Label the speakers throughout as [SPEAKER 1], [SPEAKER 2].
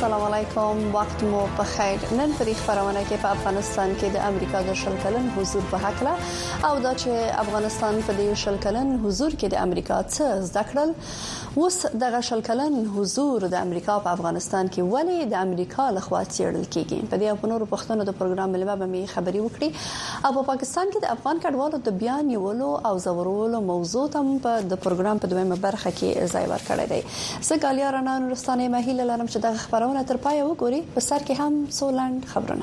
[SPEAKER 1] السلام علیکم، وخت مو په خیر. نن په خبرونه کې په افغانستان کې د امریکا د شل کلن حضور په حق له او دا چې افغانستان په دې شل کلن حضور کې د امریکا څخه زده کړل. اوس د شل کلن حضور د امریکا په افغانستان کې ولې د امریکا لخوا څېړل کیږي. په دې او نورو پښتنو د پروګرام ملما به می خبري وکړي. او په پاکستان کې د افغان کډوالو د بیان نیولو او زورولو موضوع تم په د پروګرام په دویمه برخه کې ځای ورکړی دی. زګالیا رانا نورستاني مهیله لرم چې د خبرونه تر پای وګوري. په سر کې هم سولند خبرونه.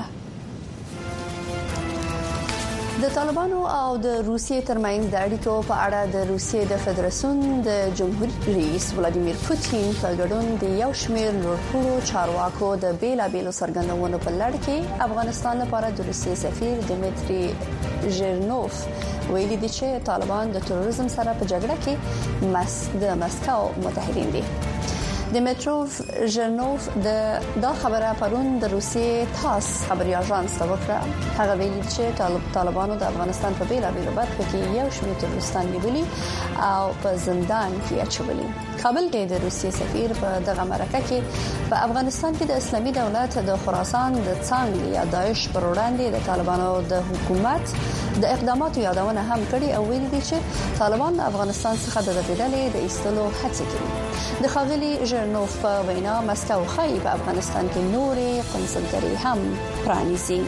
[SPEAKER 1] د طالبانو او د روسیې ترمنځ د اړیکو په اړه د روسیې د فدراسیون د جمهوریت رئیس ولادیمیر پوتین په ګډون د یو شمېر لوړپوړو چارواکو د بیلابېلو څرګندونو په لړ کې افغانستان لپاره د روسیې سفیر دمیتری ژرنوف ویلي دي چې طالبان د تروریزم سره په جګړه کې د مسکو متحدین دي. دمیتروف ژرنوف دا خبره پرون د روسیې تاس خبري اژانس ته وکړه. هغه ویلي چې طالبانو د افغانستان په بیلابېلو برخو کې یو شمېر تروریستان نیولي او په زندان کې اچولي. کابل کې د روسیې سفیر په دغه مرکه کې په افغانستان کې د اسلامي دولت د خراسان د څنګه یا داعش پر وړاندې د طالبانو د حکومت د اقداماتو یادونه هم کړې او ویلي دي چې طالبان افغانستان څخه د تبدیلۍ د ایستلو هڅه کوي. د خاغلی ژرنوف په وینا مسکو خای په افغانستان کې نورې قنصلګرۍ هم پرانیزي.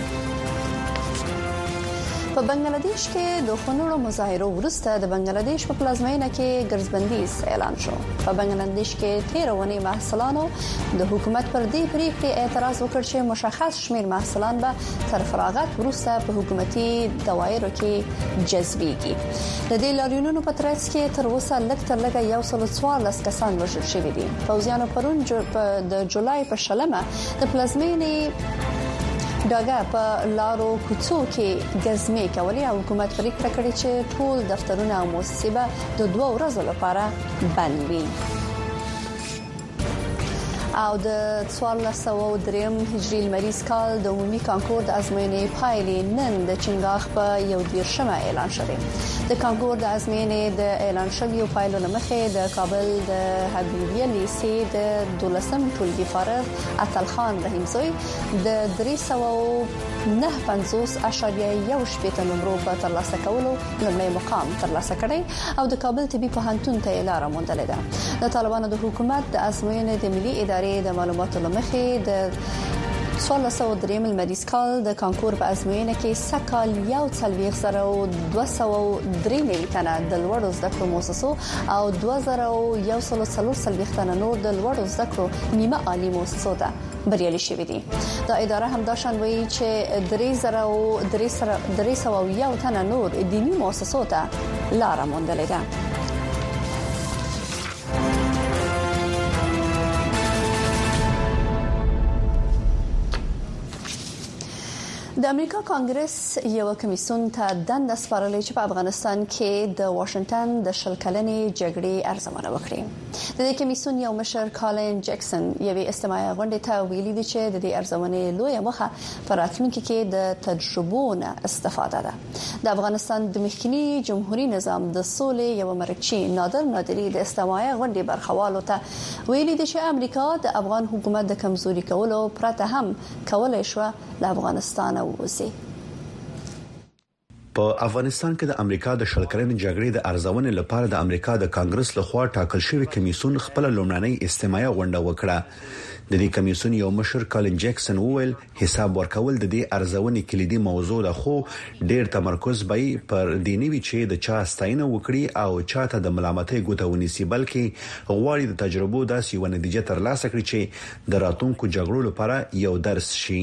[SPEAKER 1] په بنگلاديش کې د خونړو مظاهرو وروسته د بنگلاديش په پلازمینه کې ګرځبندیز اعلان شو. په بنگلاديش کې 13 ونې محصلانو د حکومت پر دې پریکړې اعتراض وکړ چې مشخص شمیر محصلان به تر فراغت وروسته په حکومتي دوايرو کې جذبيږي. د دې لاریونونو په ترڅ کې تر اوسه لږ 114 کسان وژل شوي دي. پوځیانو پرون د جولای په شلمه د پلازمینې داګه په لارو کوڅو کې ګزمې کولې او حکومت پریکړه کړې چې ټول دفترونه او مؤسسې به د 2 ورځې لپاره بند وي. او د 1403 هجری لمریز کال د عمومي کانکور د ازموینې پایلې نن د چنګاخ په 11 اعلان شوه. د کانکور د ازموینې د اعلان شویو پایلو لمخې د کابل د حبیبیه لیسې د 12م ټولګي فارغ اتل خان رحیم زوی د 359.1 نمبر په ترلاسه کولو لومړی مقام ترلاسه کړی او د کابل طبي پوهنتون ته لاره موندلې ده. د طالبانو د حکومت د ازموینې د ملي ادارې د معلوماتو لمخې د 1403 لمریز کال د کانکور په ازموینه کې سکال 1,203 تنه د لوړو زده کړو مؤسسو او 2,143 تنه نور د لوړو زده کړو نیمه عالی مؤسسو ته بریالي شوي دي. دا اداره هم دا شان وایي چې 3,301 تنه نور دینی مؤسسو ته لاره موندلې ده. د امریکا کانګرس یو کمیسیون ته دنده سپارلې چې په افغانستان کې د واشنگټن د شل کلنې جګړې ارزونه وکړي. د دې کمیسیون یو مشر کالین جکسن یوې استماعي غونډې ته ویلي دي چې د دې ارزونې لویه موخه په راتلونکي کې د تجربو نه استفاده ده. د افغانستان د مخکنی جمهوریت نظام د سولې یو مرکچی نادری د استماعي غونډې برخوالو ته ویلي دي چې امریکا د افغان حکومت د کمزوري کولو پرته هم کولای شو د افغانستان
[SPEAKER 2] په افغانستان کې د امریکا د شل کلنې جګړې د ارزونې لپاره د امریکا د کانګرس لخوا ټاکل شوی کمیسیون خپل لومړنۍ استماعي غونډه وکړه. د دې کمیسیون یو مشر کالین جکسن وویل حساب ورکول د دې ارزونې کلیدي موضوع ده، خو ډېر تمرکز به پر دیني وی چې د چا ستاینه وکړي او چاته د ملامتۍ ګوته ونیسي، بلکې غواړي د تجربو داسې یو نتیجه ترلاسه کړي چې د راتلونکو جګړو لپاره یو درس شي.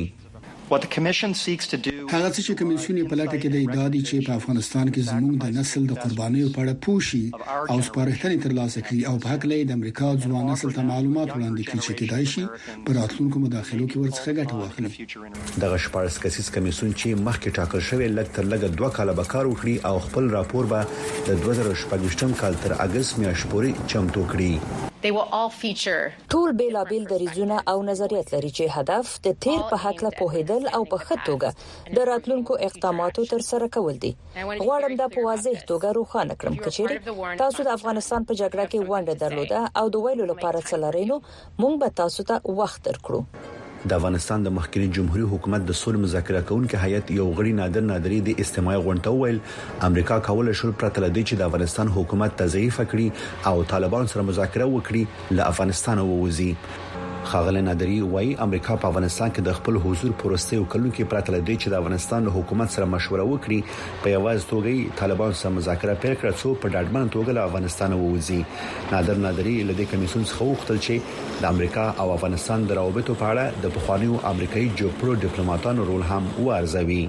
[SPEAKER 3] هغه څه چې کمیسیون په لټه کې د ادعای چې په افغانستان کې زموږ د نسل د قربانیو په اړه پوښي او سپارښتنې ترلاسه کړي او په حق لې د امریکا ځوان نسل ته معلومات وړاندې کړي چې کېدای شي په راتلونکو مداخلو کې ورڅخه ګټه واخلي.
[SPEAKER 2] دغه شپږ کسیز کمیسیون چې مخکې ټاکل شوی لږ تر لږه 2 کاله به کار وکړي او خپل راپور به د 2014 کال تر اگست میاشتې پورې چمتو کړي.
[SPEAKER 4] ټول بیلابیل دریځونه او نظریات لري چې هدف د تیر په حق له پوهیدل او په خټوګه د راتلونکو اقداماتو تر سره کول دي. غواړم دا په واضح توګه روښانه کړم چې تاسو د افغانستان په جګړه کې ونډه درلوده او د ویلو لپاره څلارینو مونږ به تاسو ته وخت درکړو.
[SPEAKER 2] د افغانستان د مخکنی جمهوریت حکومت د سولې مذاکره کوونکو هیئت یو غړي نادري د استماعي غونډه ویل امریکا کول شو پرته لدی چې د افغانستان حکومت تضعیف کړي او طالبان سره مذاکره وکړي له افغانستان ووزي. خاغله نادري وايي امریکا په افغانستان کې د خپل حضور پروسته وکړو کې پرته لدی چې د افغانستان حکومت سره مشوره وکړي په یوازې توګه طالبان سره مذاکره پیل کړي څو په ډاډمن توګه له افغانستان ووزي. نادري لدی کمیسیون څخه وغوښتل چې د امریکا او افغانستان د روابطو په اړه د بخوانیو امریکایي جوړپرو ډیپلوماټانو رول هم وارزوي.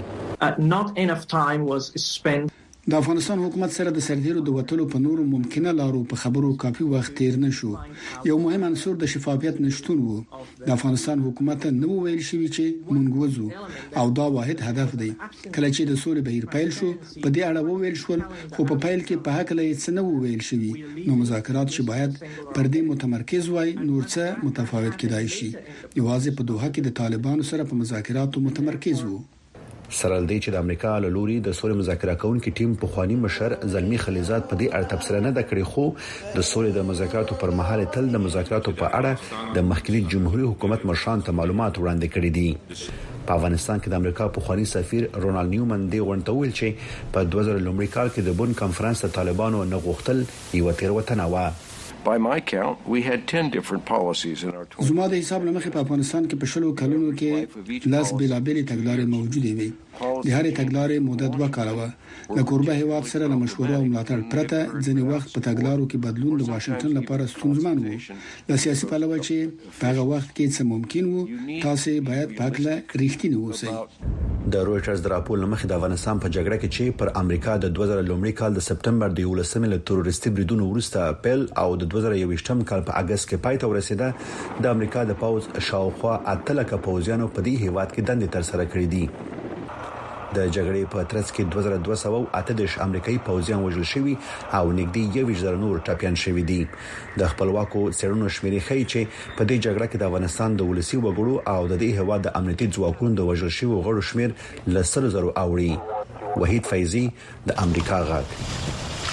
[SPEAKER 5] Not enough time was spent.
[SPEAKER 3] د افغانستان حکومت سره د سرتیرو د وټلو په نورو ممکنه لارو په خبرو کافي وخت تیر نشو. یو مهم عنصر د شفافیت نشټون وو. د افغانستان حکومت نو ویل شوی چې مونږ وځو او دا واحد هدف دی. کله چې د سولې بهیر پیل شو په دې اړه وویل شو خو په پیل کې په حق لې څه نو ویل شوی. نو مذاکرات چې باید پر دې متمرکز وای نور څه متفاوت کېدای شي. یوازې په دوحه کې د طالبانو سره په مذاکراتو متمرکز وو.
[SPEAKER 2] سره دې چې د امریکا له لوري د سولې مذاکره کوونکو ټیم په خواني مشر زلمی خلیزات په دې اړه تبصره نه کړې خو د سولې د مذاکراتو پر مهال تل د مذاکراتو په اړه د مخکنی جمهوریت حکومت مشران ته معلومات وړاندې کړي دي. په افغانستان کې د امریکا په خواني سفیر رونالد نیومن دی ورته ویل چې په 2000 لومړي کال کې د بون کانفرنس د طالبانو نه غوښتل یو تیروتنه و.
[SPEAKER 6] By my count, we had 10 different policies in our 20.
[SPEAKER 3] زما د حساب لمخې په افغانستان کې په شلو کلونو کې لاس بلابل تګلارې موجوده وي. د هرې تګلارې مدت 2 کاله و. د کوربه هیواد سره د مشورې او ملاتړ پرته ځینې وخت په تګلارو کې بدلون د واشنگټن لپاره ستونزمن و. د سیاسي پلوه چې په هغه وخت کې څه ممکن وو تاسو باید پاکله ریښتینی اوسئ.
[SPEAKER 2] د رويټرز د راپور لمخې د افغانستان په جګړه کې چې پر امریکا د 2000 لومړي کال د سپټمبر د 11 له تروریستي بریدونو وروسته اپریل او د 2021 کال په اگست کې پای ته ورسېده د امریکا د پوز شاوخوا 8 لک پوزیانو په دې هیواد کې دندې تر سره کړې دي. د جګړې په ترڅ کې 2238 امریکایي پوزیان وژل شوي او نږدې 1,000 نور ټاپیان شوي دي. د خپلواکو څېړنو شمیرې ښيي چې په دې جګړه کې د افغانستان د ولسی وګړو او د دې هیواد د امنیتي ځواکونو د وژل شوي غړو شمیر ل 100,000 اوړي. وحید فیضی د امریکا غږ.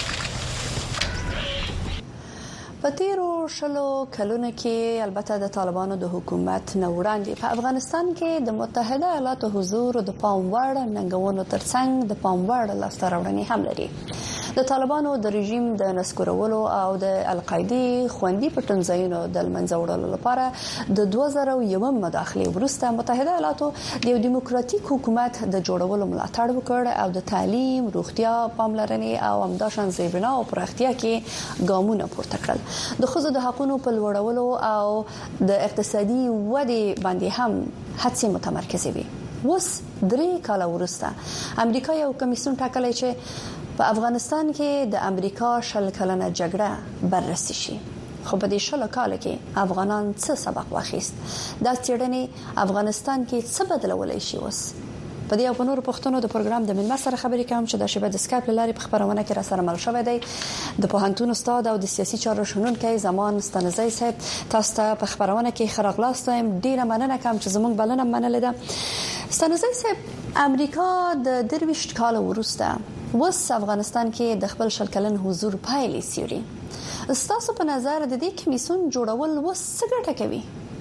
[SPEAKER 1] په تیرو شلو کلونو کې البته د طالبانو د حکومت نه وړاندې په افغانستان کې د متحده ایالاتو حضور د پام وړ ننګونو ترڅنګ د پام وړ لاسته راوړنې هم لري. د طالبانو د رژیم د نسکورولو او د القاعده خوندي پټنځایونو د منځوړلو لپاره د 2001 مداخله وروسته متحده ایالاتو د یو دیموکراتیک حکومت د جوړولو ملاتړ وکړ او د تعلیم، روغتیا، پاملرنې او همداشان زیربنا او پراختیا کې ګامونه پورته کړل. د خزو د حقوقو په لوړولو او د اقتصادي ودې باندې هم هڅې متمرکزې وي. اوس 3 کال وروسته امریکا یو کمیسیون ټاکلی چې په افغانستان کې د امریکا شل کلنه جګړه بررسي شي. خو په دې شل کال کې افغانان څه سبق واخیست؟ دا څېړنې افغانستان کې څه بدلولای شي؟ اوس په دې او نور پښتنو د پروګرام د منځ سره خبرې کوم چې د شبکې د اسکایپ لارې په خبرونه کې را سره مل شوی دی. د پوهنتون استاد او د سیاسي چارو شنونکي زمان ستنزی صاحب تاسو ته په خبرونه کې خراغلاست وایم. ډیره مننه کوم چې زموږ بلنه منلې ده. ستنزی صاحب امریکا د 23 کال وروسته وس افغانستان کې د خپل شل کلن حضور پایلې سیوري. تاسو په نظر د دې کمیسیون جوړول وس څه ګټه کوي؟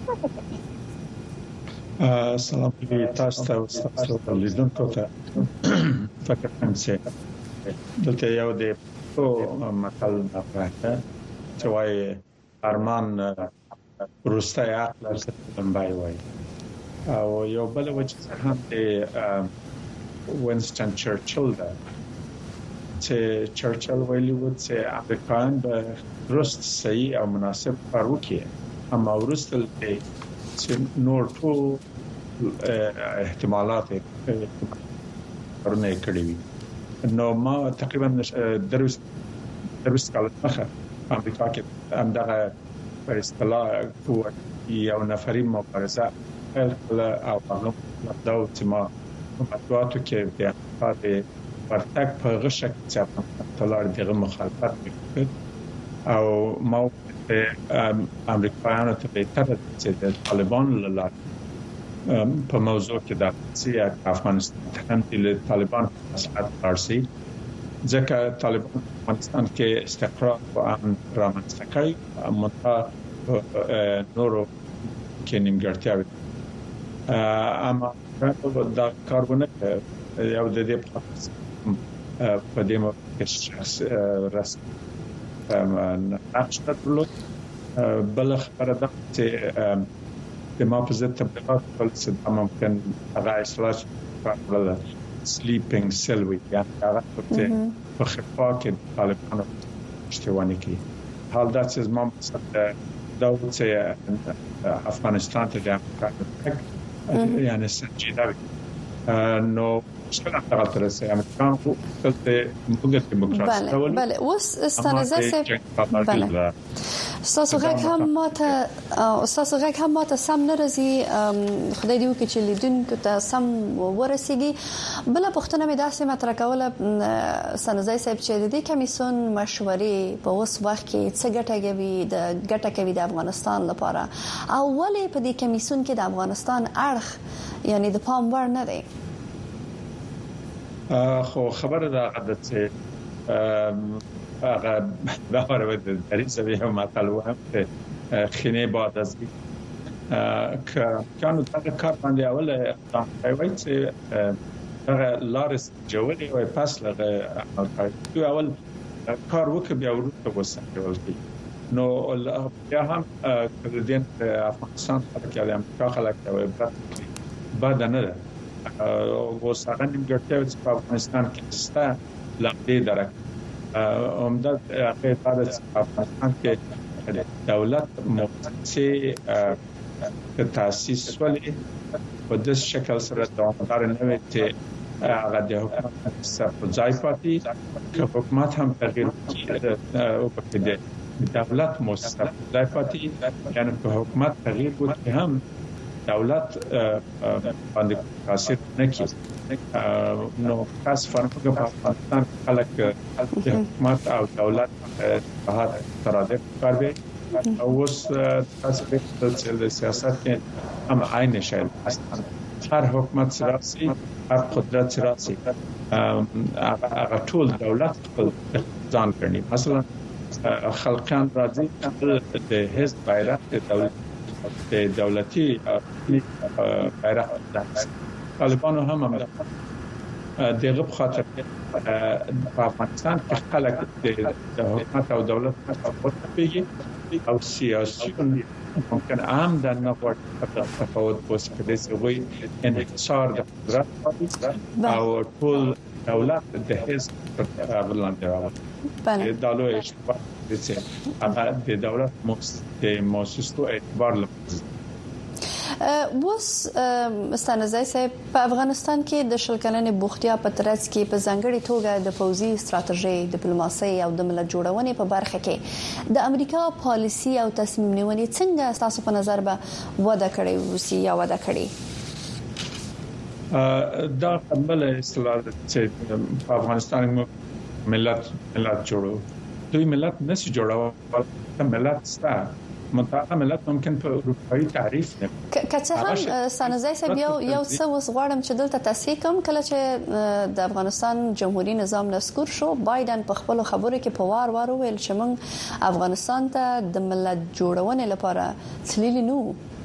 [SPEAKER 7] سلام تاسو ته او تاسو لیدونکو ته فکر کوم چې دلته یو د مقال راځي چې وايي ارمان روسته عقل لمبای وای او یو بل وجه هم د وینستون چرچل ده چې چرچل ویلي و چې امریکایان به درست صحیح او مناسب کار وکړي اما ورستل چې نور ټول احتمالات ورنه کړی وي. نو ما تقریبا دروس کال مخه امریکا کې همدغه پر اصطلاح یو نفري مبارزه او هغه دا چې ما مطبوعاتو کې د افغانستان ورتګ په غشک چې په تلار دغه مخالفت وکړ او ما امریکایانو ته بهتر چې د طالبان له په موضوع کې د افغانستان هم د طالبان مساعد فارسی ځکه طالبان افغانستان کې استقرار او امن رامنځته کوي متا نورو کې نیمګړتیاوي اما دا کارونه یو د دې په دې مو کې رس نقش درلود بل خبره ده چې د ما په ضد تبلیغات کول څه ممکن هغه اصلاح کړل sleeping cell وي یا هغه په خفا کې طالبانو اشتواني کوي حال دا چې ما دا چې افغانستان ته د یعنی سنجیده نو مشکل اختلاف رسي امریکان خو ته موږ دیموکراسي ډول
[SPEAKER 1] بله اوس استانزه سه بله استاسو غږ هم ماته سم نه راځي خدای دې وکړي چې لیدونکو ته سم ورسیږي بل پښتنه مې داسې مطرح کوله استانزه صاحب چې د کمیسون مشورې په اوس وخت کې څه ګټه کوي د افغانستان لپاره او ولې په دې کمیسون کې د افغانستان اړخ یعنی د پام وړ نه دی
[SPEAKER 7] خو خبره دا غده چې هغه دا ورته د تاریخ به مطالعه هم خینه بعد از کانو تا کار باندې اوله کوي چې هغه لارس جوړي او پاس لغه اول کار وکړي بیا ورته وسنګول کی نو بیا هم کډین افغانستان کې د امریکا خلک او بعد نه وساغه نیمګړتیا چې په افغانستان کې ستا لامدې درک عمده هغه په افغانستان کې دولت مؤسسه تاسیس ولې په دې شکل سره دوامدار نه وي چې هغه د حکومت سره ځای پاتې حکومت هم تغییر او په دې دولت مؤسسه ځای پاتې یعنی په حکومت تغییر وکړي هم دولت باندې تاثیر نه کوي نو خاص فرق په افغانستان خلک د حکومت او دولت په هغه ترادف کوي او اوس تاسو په سیاست کې هم عین شي هر حکومت سیاسي هر قدرت سیاسي هغه ټول دولت خپل ځان کړي مثلا خلقان راځي د حزب بیرغ د دولت د دولتي بیرغ طالبانو هم دغه په خاطر په افغانستان کې خلک د حکومت او دولت په پیږي او سیاسيون ممکن عام د نقوت تفاوت پوس کړي چې وي انحصار د قدرت او ټول دولت د حزب پر وړاندې راوړي دالو اشتباه چې هغه د دولت مؤسسو اعتبار لري
[SPEAKER 1] وس استانزه صاحب په افغانستان کې د شلکلنې بوختیا په ترڅ کې په ځانګړي توګه د فوزي ستراتیژي ډیپلوماسي او د ملت جوړونې په برخه کې د امریکا پالیسي او تصمیم نیونې څنګه تاسو په نظر به وده کړې روسیه وده کړې
[SPEAKER 7] دا قبل اصطلاح چې په افغانستان ملت جوړو دوی ملت نشي جوړول ملت ستا متعاقد ملت ممکن په اروپאי تعریف نه
[SPEAKER 1] کچه هم سانزای صاحب یو څه وس غواړم چې دلته تصحیح کوم کله چې د افغانستان جمهوریت نظام نسکور شو بایدن په خپل خبرو کې په وار ویل چې موږ افغانستان ته د ملت جوړونې لپاره تللی نو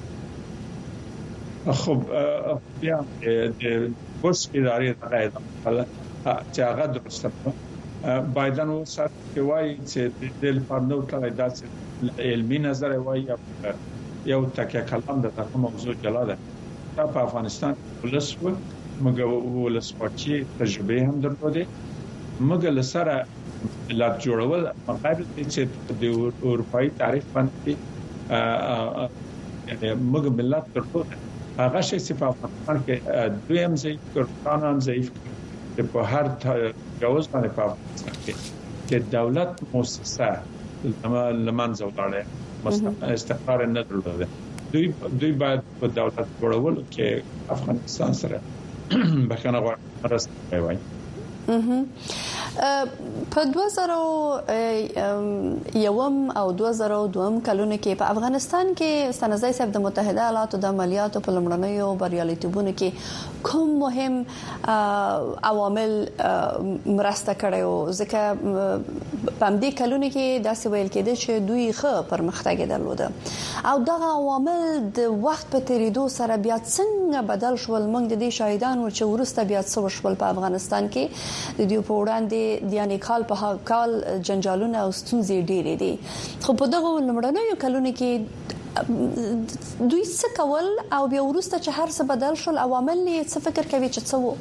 [SPEAKER 7] خو بیا د بوش ادارې چې هغه درسته بایدن وسات کې وایي چې د لپاره کله داسې علمي نظر وایي یو تکه کلام د تاسو موضوع جلاله په افغانستان ولسو موږ ولسواکي تجربه هم درلوده موږ لسره ملت جوړول مقابل چې د اروپאי تعریف باندې موږ ملت درلوده هغه شی چې په افغانستان کې دویم ضعیف کړان هم ضعیف په هر جواز باندې په افغانستان کې د دولت مؤسسه لمنځه ولاړه استقرار نه درلوده دوی باید په دولت جوړول کې افغانستان سره بخنه ورسته وای
[SPEAKER 1] په 2001 او 2002 کلونو کې په افغانستان کې ستانزای صاحب د متحده ایالاتو د عملیاتو په لمړنیو بریالیتوبونو کې کوم مهم عوامل مرسته کړو ځکه په دې کلونو کې داسې ویل کېده چې دوی ښه پرمختګ درلود او دغه عوامل د وخت په تیریدو سره بیا څنګه بدل شول موږ د دې شاهدانو چې ورسته بیا څه وشول په افغانستان کې د دې په وړاندې یعنی کال په کال جنجالونه او ستونزې ډېرې دي خو په دغه لمړنیو کلونو کې دوی څه کول او بیا ورسته چې هر څه بدل شول عوامل یې څه فکر کوي چې څه وو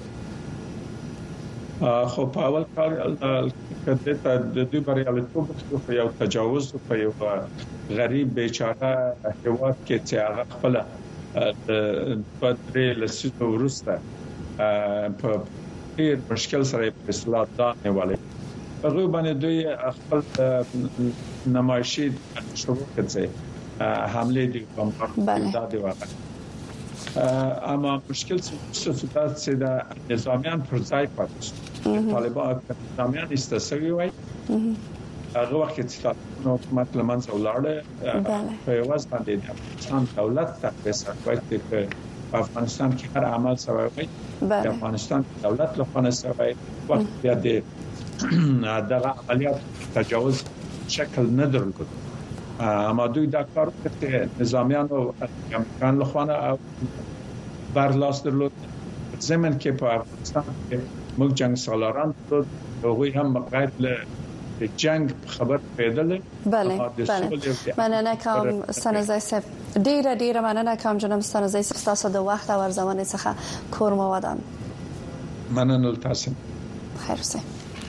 [SPEAKER 7] خو په اول کال کده ته د دې بریالیتوب په یو تجاوز په یو غریب بیچاره هیواد کې چې هغه خپل د پدري لسیتو ورسته په ډیر مشکل سره په اصلاحات نه والي هغه باندې دوی خپل نمایشي شروع کړي حمله دي کوم دا دی واقع اما مشکل څه چې د نظامیان پر ځای پاتې طالبان نظامیان استثوي وای هغه وخت چې حکومت لمنځه ولاړه په واس باندې د افغانستان دولت تاسو کوي په افغانستان کې هر عمل سوی وي د افغانستان دولت له خوا سوی وخت بیا د دغه عملیات تجاوز شکل نه درلود اما دوی دا کار کوي نظامیان او امریکایان له خوا برلاس درلود زمين کې په افغانستان کې موږ جنگ سالاران ته هغوی هم غیر له جنگ خبر پیدل
[SPEAKER 1] بله مننه کوم ستانزای صاحب ډیره مننه کوم جناب ستانزای صاحب تاسو د وخت او ارزونه څخه کور مو ودان
[SPEAKER 7] مننه تاسو
[SPEAKER 1] خیر اوسئ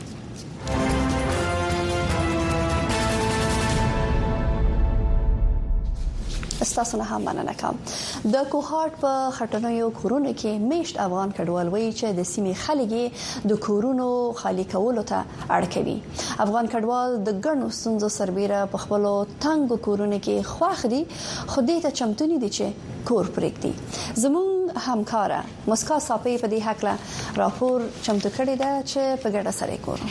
[SPEAKER 1] استاسو نه هم مننه کوم د کوهارت په خټنیو کورونو کې میشت افغان کډوال وایي چې د سیمې خلګي د کورونو خالی کولو ته اړ کوي افغان کډوال د ګڼو ستونزو سربېره په خپل تنګو کورونو کې خواخ دي خو دې ته چمتوني دي چې کور پرېږدي زموږ همکارا مسکا صاحب په دې حق لا راپور چمتو کړی دا چې په ګډه سره کورو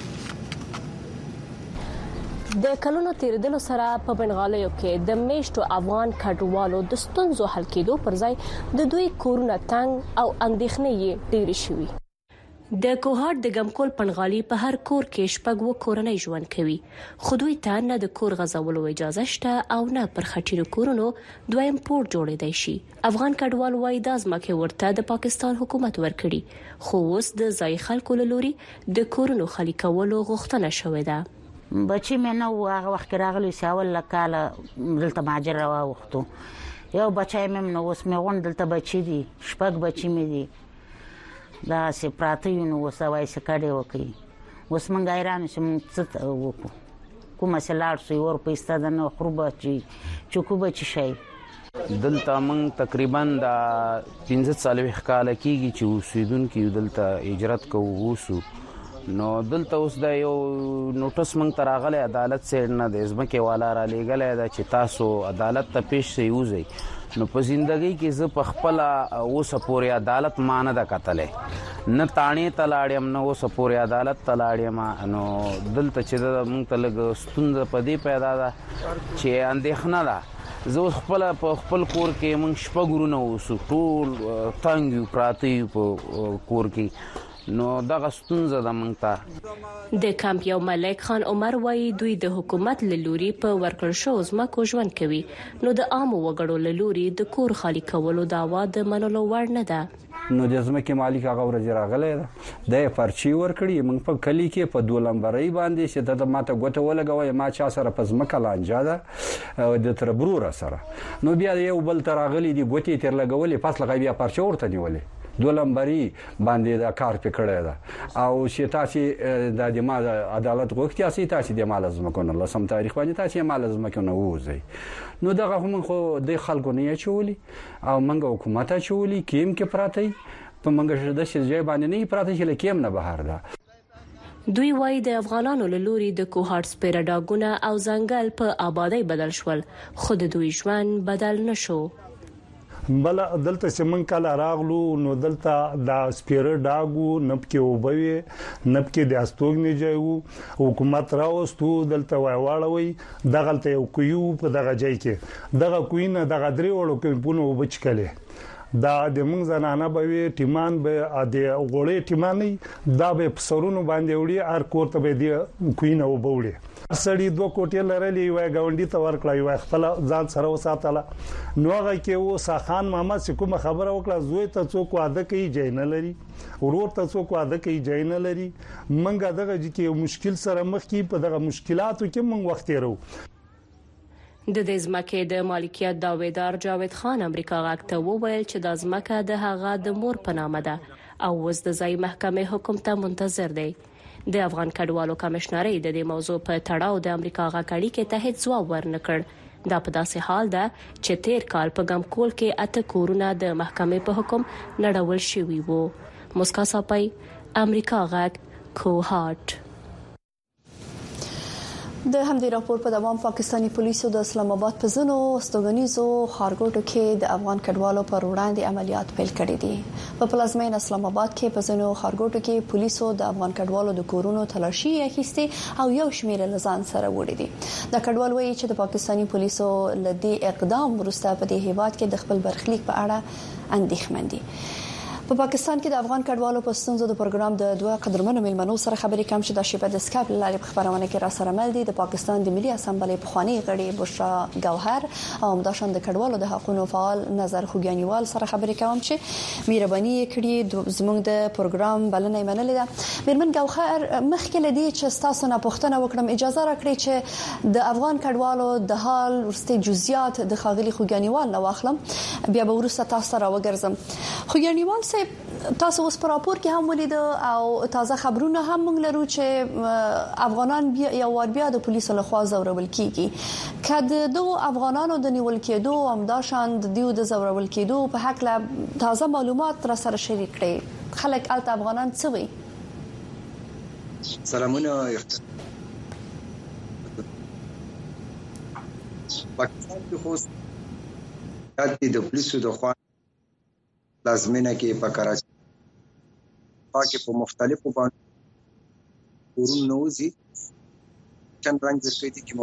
[SPEAKER 8] د کلونو تیریدلو سره په بنغالیو کې د میشتو افغان کډوالو د ستونزو حل کېدو پر ځای د دوی کورونه تنګ او اندېښنې یې ډېرې شوي د کوهارت د ګمکول پنغالي په هر کور کې شپږ و کورنۍ ژوند کوي خو دوی ته نه د کور غځولو اجازه شته او نه پر خټینو کورونو دویم پور جوړېدای شي افغان کډوال وایي د ځمکې ورته د پاکستان حکومت ورکړي خو اوس د ځای خلکو له لوري د کورونو خالي کولو غوښتنه شوې ده
[SPEAKER 9] بچی مې نو هغه وخت راغلی ساول لکاله دلته ماجر را وختو یو بچای مې نو اوس مې غون دلته بچی دي شپږ بچی مې دي دا سي پراته یو نو وسوي سکړې وکي اوس مونږ ایران شم څه وکړو کومه سلار سو ور په استاد نه خربه چوکو بچی شي
[SPEAKER 10] دلته مونږ تقریبا د 15 سال وښکاله کیږي چې اوسیدونکو دلته هجرت کوو وسو نو دلته اوس د یو نوټس مونږ تراغله عدالت سره نه د ځمکې والا را لېګلې دا چې تاسو عدالت ته پیښ شئ یوزي نو په ژوندۍ کې زه په خپل اوس پورې عدالت مان نه کتلې نه تانی تلاړم نو اوس پورې عدالت تلاړم نو دلته چې مونږ ته لګ ستوند په دې پیدا ده چې اندېښنه ده زه خپل په خپل کور کې مونږ شپګورونه اوسو ټول تنګ پراتی په کور کې نو دغه ستونزه د مونږ ته
[SPEAKER 8] د کمپ یو ملک خان عمر وایي دوی د حکومت لوري په ورکړ شو ځمکو ژوند کوي نو د عام وګړو لوري د کور خالی کولو داوا د منلو وړ نه ده
[SPEAKER 11] نو د ځمکې مالک هغه ورځ راغلی د پرچی ورکړي موږ په کلی کې په 2 لمبري باندې چې د ماته غوته ولګوي ما چا سره په ځمکه لانجا ده د تر برور سره نو بیا یو بل تراغلی دی غوتی تر لګولې پاس لګي بیا پرچی ورته نیولې 2 لمبري باندې دا کار پکړی ده او چې تاسو د ما عدالت غوښتي تاسو د مال ځمکونه لسم تاریخ باندې تاسو مال ځمکونه ووځي نو دغه هم خو د خلکو نه چولي او منګه حکومت چولي کیم کې پراته په منګه د شې باندې نه پراته چې لکیم نه بهر ده
[SPEAKER 8] دوی وایي د افغانانو له لوري د کوهارت سپیرډاګونه او ځنګل په آبادی بدل شول خو د دوی ژوند بدل نشو
[SPEAKER 12] بل دلته سیمن کله راغلو نو دلته د سپیر ډاګو نبکې وبوي نبکې د استوګنې جایو حکومت راوستو دلته وایواړوي دغلته یو کویو په دغه ځای کې دغه کوینه دغه درې وړو کې پونه وبچکله دا د موږ زنانه به ټیمان به د غوړې ټیمانې دا به پسرونو باندې وړي ار کوته به دی کوینه وبوړي سړی 2 کوټې لرلې وای گاونډي ته ورکړای وای خپل ځان سره وساتله نو هغه کې و ساخان محمد کوم خبره وکړه زوی ته څوک واده کوي جای نه لري ورور ته څوک واده کوي جای نه لري منګه دغه چې مشکل سره مخ کی په دغه مشکلاتو کې موږ وخت یې رو
[SPEAKER 8] د دې ځمکې د مالکیت داویدار جاوید خان امریکا غاکته وویل چې د ځمکه د هغه د مور په نامه ده او وز د ځای محکمې حکم ته منتظر دی د افغان کډوالو کمشنري د دې موضوع په تړاو د امریکا غاکړی کې ته هیڅ ځواب ورنکړ دا په داسې حال ده چې تیر کال په ګمکول کې اته کورونه د محکمې په حکم نړول شوي وو مسکا صاحب امریکا غاک کوهات
[SPEAKER 1] د همدې راپور په دوام پاکستاني پولیسو د اسلام آباد په ځینو استوګنیزو ښارګوټو کې د افغان کډوالو پر وړاندې عملیات پیل کړي دي په پلازمین اسلام آباد کې په ځینو ښارګوټو کې پولیسو د افغان کډوالو د کورونو تلاشي اخیستي او یو شمېر لزان سره وړي دي د کډوال وایي چې د پاکستاني پولیسو لدی اقدام وروسته په دې هیواد کې د خپل برخلیک په اړه اندېښمن دي په پاکستان کې د افغان کډوالو په ستونزو د پروګرام د دوه قدرمنو ملمنو سره خبرې کوم چې د شبکې د اسکایپ لارې په خبرونه کې را سره مل دي د پاکستان د ملي اسمبلی پخوانی غړي بشرا گوهر او همداشان د کډوالو د حقوقو فعال نظر خوګانیوال سره خبرې کوم چې مهرباني کړې زموږ د پروګرام بلنه منلې ده میرمن گوهر مخکې لدی چې تاسو نه پوښتنه وکړم اجازه راکړئ چې د افغان کډوالو د حال ورسته جزئیات د خاغلی خوګانیوال نو واخلم بیا به ورسته تاسو را وګرځم خوګانیوال تاسو اوس په راپور کې هم ولید او تازه خبرونه هم موږ لرو چې افغانان بیا د پولیسو لخوا زورول کیږي کله دوه افغانانو د نیول کېدو همداشان د دیو د زورول کېدو په حق له تازه معلومات را سره شریک کړي خلک الته افغانان څه وي
[SPEAKER 13] سلامونه پاکستان کې خو د پولیسو د خوا لازمینه کې په کراچۍ کې په مختلفو باندې ورون نوزي چند رنگ د سویتي کې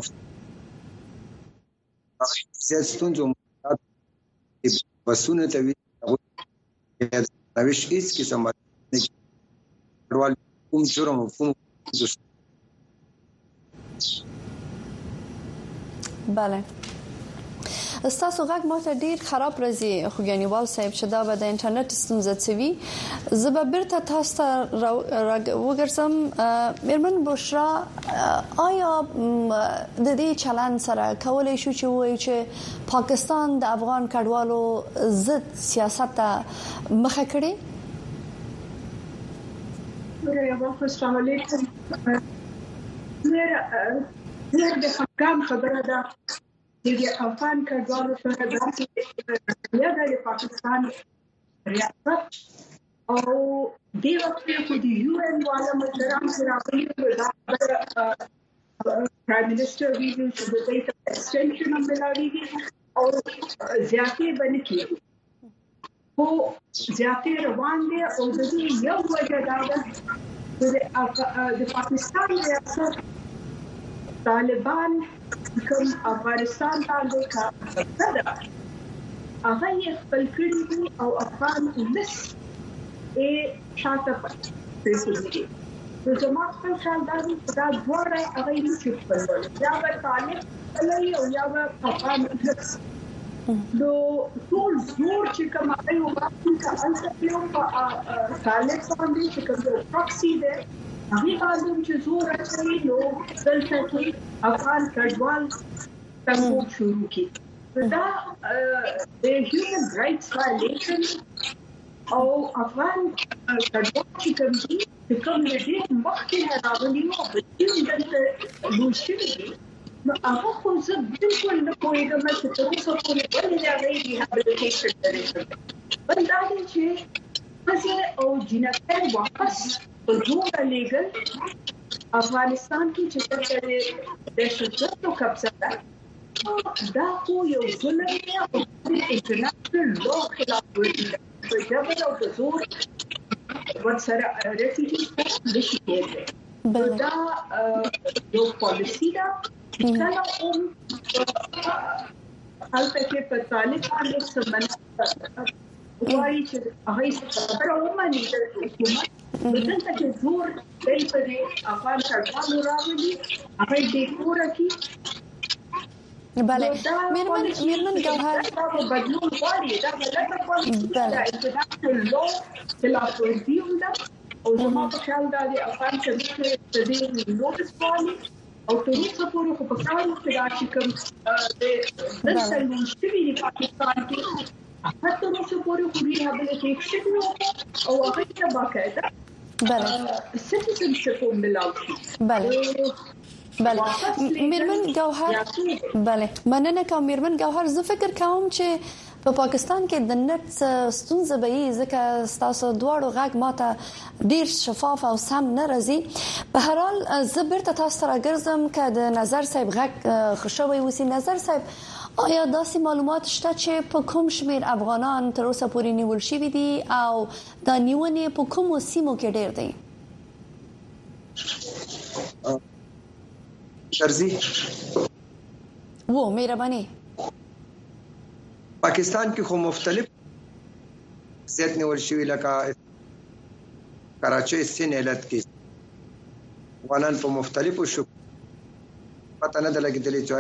[SPEAKER 13] مختلف زیات ستونزو وسونه ته وي نوښت هیڅ قسم ډول کوم جرم کوم
[SPEAKER 1] بله تاسو غږ ماته ډیر خراب راځي خوګانیوال صاحب چې دا به د انټرنیټ ستونزه کوي زه به بیرته تاسو ته وګرځم میرمن بشرا آیا د دې چلن سره کولای شو چې وایي چې پاکستان د افغان کډوالو ضد سیاست مخه کړي
[SPEAKER 14] السلام علیکم زه د افغان خبره ده د افغان کډوالو سره د پاکستان ریاست او د وخت په دی یو ان والا مشران سره راغلي دا پرایم منسٹر ویډیو چې د دې ایکسټنشن ملالي او زیاتې باندې کیږي خو زیاتې روان دي او د دې یو وجه دا ده چې د پاکستان ریاست طالبان کوم افغانستان باندې کار هغه یې خپل کړی دي او افغان ولس یې شاته پاتې نو زما خپل خیال دا دی چې دا دواړه هغه یې نشي خپلولی یا به طالب خپلوي او یا به افغان ولس نو ټول زور چې کوم هغه یو وخت هلته یو په طالب باندې چې کوم یو پراکسي دی هغه باندې چې زور اچوي نو دلته کې افغان کډوال څنګه شروع کی دا د هیومن رائټس وایلیشن او افغان کډوال چې کوم دې مخکې راغلي او د دې لوشي نو هغه خو زه بالکل نه کوم چې تاسو په دې باندې ریهابلیټیشن لرئ بلدا چې مثلا او جنته واپس په جوړه لیګل افغانستان کې چې د شرکتو قبضه ده دا خو یو ظلم دی او د انټرنیشنل لو خلاف ورزي ده په جبر او په زور ورسره ریفیوجیز نشي کېږي دا یو پالیسی ده چې کله هم هلته کې په طالب باندې سمنه وایي چې هغه څه ومني د حکومت دلته چې زور په دې افغان شرطانو راغلي هغه دې پوره کی
[SPEAKER 1] بله میرمن گوهر
[SPEAKER 14] بدلون غواړي دا غلطه پالیسي ده انټرنیشنل لو خلاف ورزي ده او زما په خیال دا د افغان شرطانو د دې نوټس پالي او تر اوسه پورې خو په کار کې دا چې کوم د نسل مشتري د پاکستان کې حتی تر اوسه پورې خو ریهابیلیټیشن او هغه ته باقاعده سټیزنشپ ملاو شي
[SPEAKER 1] بله میرمن گوهر بله مننه کوم میرمن گوهر زه فکر کوم چې په پاکستان کې د نت ستونزه به یې ځکه تاسو دواړو غږ ماته ډیر شفاف او سم نه راځي په هر حال زه بیرته تاسو سره ګرځم که د نظر صاحب غږ خوشوي وسی نظر صاحب آیا داسې معلومات شته چې په کوم شمیر افغانان تر اوسه پورې نیول شوي دي او دا نیونې په کومو سیمو کې ډیر دي
[SPEAKER 13] شرزي
[SPEAKER 1] وو مهرباني
[SPEAKER 13] پاکستان کې خو مختلف زیات نیول شوی لکه کراچۍ سین ایالت کې افغانان په مختلفو شو پته نه لګیدلې چې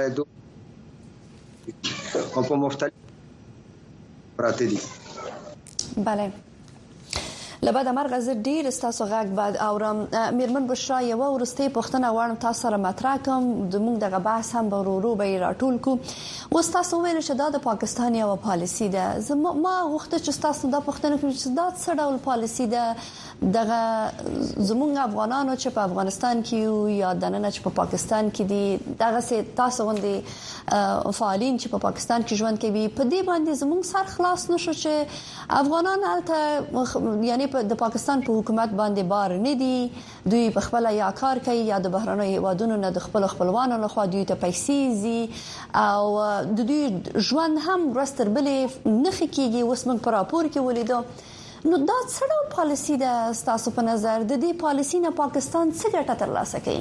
[SPEAKER 13] او په مختلف پراته دي
[SPEAKER 1] بله لبعد مرغه زه ډیر ستاسو غږ بعد اورم میرمن بشرا یو ورسته پښتنه وړم تاسو سره مطرح کوم د موږ دغه بحث هم ورورو به راټول کو اوس تاسو ویل چې دا د پاکستان یو پالیسی ده ما وخت چې تاسو دا پښتنه کوم چې دا څه ډول پالیسی ده دغه زموږ افغانانو چې په افغانستان کې یا دننه چې په پاکستان کې دي دغه سه تاسو باندې فعالین چې په پاکستان کې ژوند کوي په دې باندې زموږ سر خلاص نشو چې افغانان الته یعنی د پاکستان په حکومت باندې بار نه دي دوی په خپل یا کار کوي یا د بهرنۍ هیوادونو نه د خپل خپلوانو له خوا دوی ته پیسې زی او د دوی ژوند هم ورستر بلې نخې کېږي اوس موږ په راپور کې ولیدو نو دا څه ډول پالیسی ده تاسو په نظر د دې پالیسی نه پاکستان څه ګټه ترلاسه کوي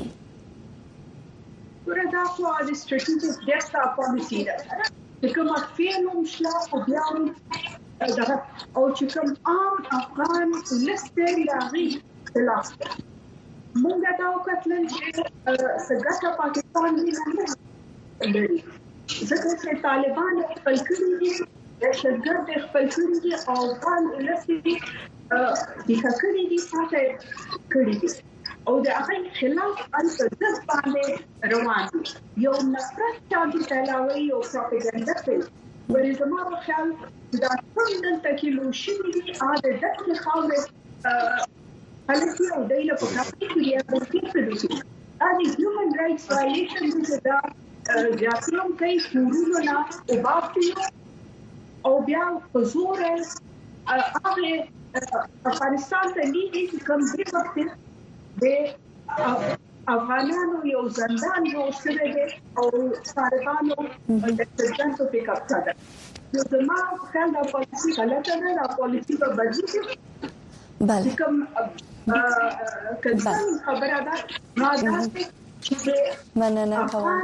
[SPEAKER 14] ورته خو د سټریټیجیک ډیسټا پالیسی ده کوم فعلوم شلا او بیا او چې کوم عام افغان لسته لري خلاص موږ دا وکړل چې څنګه پاکستان نه لري ځکه چې طالبان خپل کړي دي دهشتګرد خپل کړي دي او افغان لسته دي کړي دي ساته کړي دي او د هغه خلاف ان څه باندې روان دي یو نفرت چې تلاوي او پروپاګاندا کوي ورته ما خیال دا څنګه تکیلو شي دي اده دغه خاورې هلته او دایله په کار کې دی چې دا د هیومن رائټس وایلیشن دی دا جاسم کوي کورونو نه او بافتیو او بیا په زور هغه افغانستان ته لیدي چې کوم ځای وخت د افغانانو یو زندان جوړ شوی دی او طالبانو د څنګه پیک اپ کړه نو زما خیال دا پالیسي غلطه ده دا پالیسي په بدلی شي
[SPEAKER 1] بله
[SPEAKER 14] کوم کله خبره ده نو دا چې
[SPEAKER 1] مننه کوم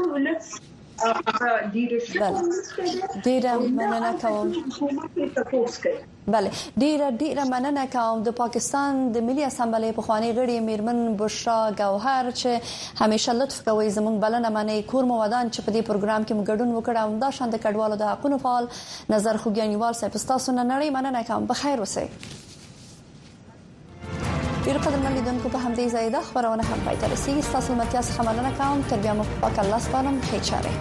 [SPEAKER 1] ډیره مننه کوم بله ډیره مننه کوم د پاکستان د ملي اسمبلی په خواني غړي میرمن بشرا گوهر چې همیشه لطف کوي زموږ بلنه منې کور مو ودان چې په دې پروګرام کې مګډون وکړم دا شان د کډوالو د حقوقو فعال نظر خوګیانیوال صاحب تاسو نه نړۍ مننه کوم بخیر اوسئ ډیر قدرمن لیدونکو په همدې ځای د خبرونه هم پای ته رسیدي تاسو متیا څخه مننه کوم تر بیا مو په الله سپارم ښه چاره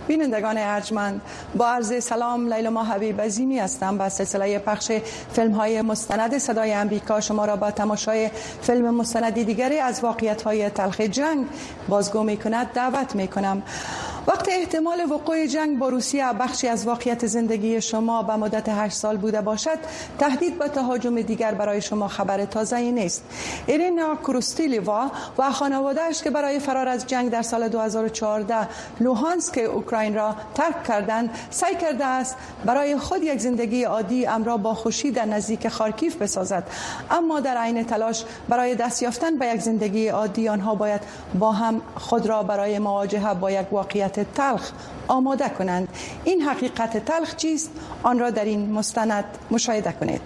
[SPEAKER 15] بینندگان ارجمند، با عرض سلام، لیلا حبیب عظیمی هستم. با سلسله پخش فیلم های مستند صدای آمریکا شما را با تماشای فیلم مستندی دیگری از واقعیت های تلخ جنگ بازگو می کند دعوت می کنم. وقت احتمال وقوع جنگ با روسیه بخشی از واقعیت زندگی شما به مدت 8 سال بوده باشد، تهدید به تهاجم دیگر برای شما خبر تازه‌ای نیست. ایرینا کروستیلیوا و خانواده‌اش که برای فرار از جنگ در سال 2014 لوهانسک اوکراین را ترک کردند، سعی کرده است برای خود یک زندگی عادی امرا با خوشی در نزدیک خارکیف بسازد، اما در عین تلاش برای دست یافتن به یک زندگی عادی آنها باید با هم خود را برای مواجهه با یک واقعیت تلخ آماده کنند. این حقیقت تلخ چیست؟ آن را در این مستند مشاهده کنید.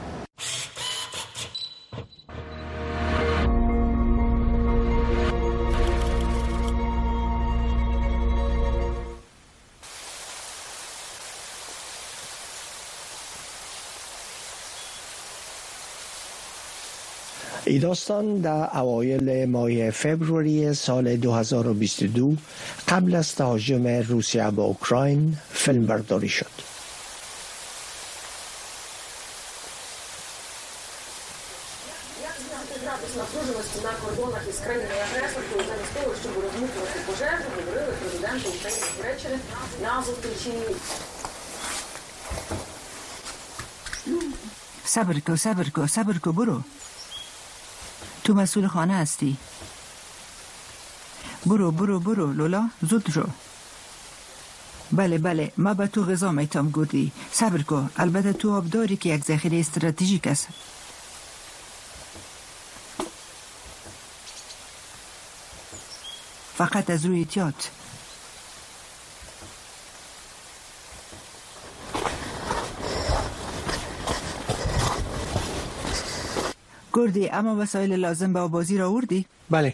[SPEAKER 16] این داستان در اوایل ماه فوریه سال 2022 قبل از تهاجم روسیه به اوکراین فیلم برداری شد.
[SPEAKER 17] صبر کو برو. تو مسئول خانه هستی. برو لولا، زود رو. بله ما به تو غذا میتام گردی. صبر کو، البته تو آب داری که یک ذخیره استراتژیک است. فقط از روی احتیاط. گردی، اما وسایل لازم به بازی را آوردی؟
[SPEAKER 16] بله.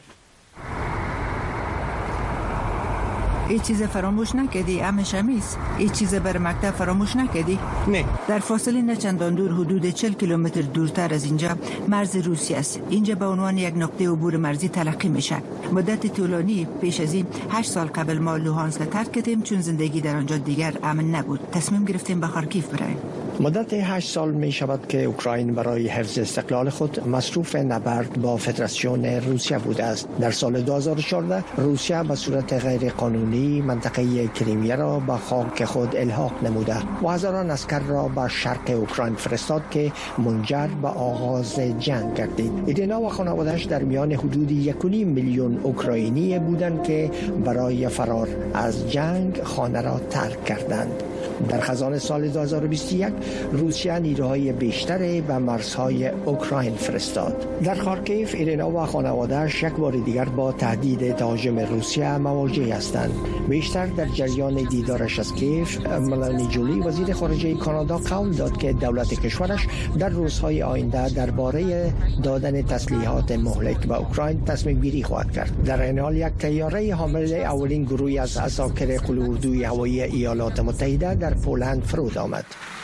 [SPEAKER 17] هیچ چیز فراموش نکردی؟ شمیس، هیچ چیز بر مکتب فراموش نکردی؟
[SPEAKER 16] نه.
[SPEAKER 17] در فاصله نه چندان دور، حدود 40 کیلومتر دورتر از اینجا مرز روسیه است. اینجا به عنوان یک نقطه عبور مرزی تلقی میشه. مدت طولانی پیش از این 8 سال قبل ما لوهانسک ترک کردیم چون زندگی در آنجا دیگر امن نبود. تصمیم گرفتیم به خارکیف برویم.
[SPEAKER 16] مدت 8 سال می شود که اوکراین برای حفظ استقلال خود مصروف نبرد با فدراسیون روسیه بوده است. در سال 2014 روسیه به صورت غیر قانونی منطقه کریمیا را به خاک خود الحاق نموده و هزاران عسکر را به شرق اوکراین فرستاد که منجر به آغاز جنگ گردید. ایرینا و خانواده‌اش در میان حدود 1.5 میلیون اوکراینی بودند که برای فرار از جنگ خانه را ترک کردند. در خزان سال 2021 روسیه نیروهای بیشتری به مرزهای اوکراین فرستاد. در خارکیف ایرینا و خانواده‌اش یک بار دیگر با تهدید تهاجم روسیه مواجه هستند. بیشتر در جریان دیدارش از کیف، ملانی جولی وزیر خارجه کانادا قول داد که دولت کشورش در روزهای آینده درباره دادن تسلیحات مهلک به اوکراین تصمیم گیری خواهد کرد. در این حال یک طیاره حامل اولین گروهی از عساکر قلوردوی هوایی ایالات متحده در پولند فرود آمد.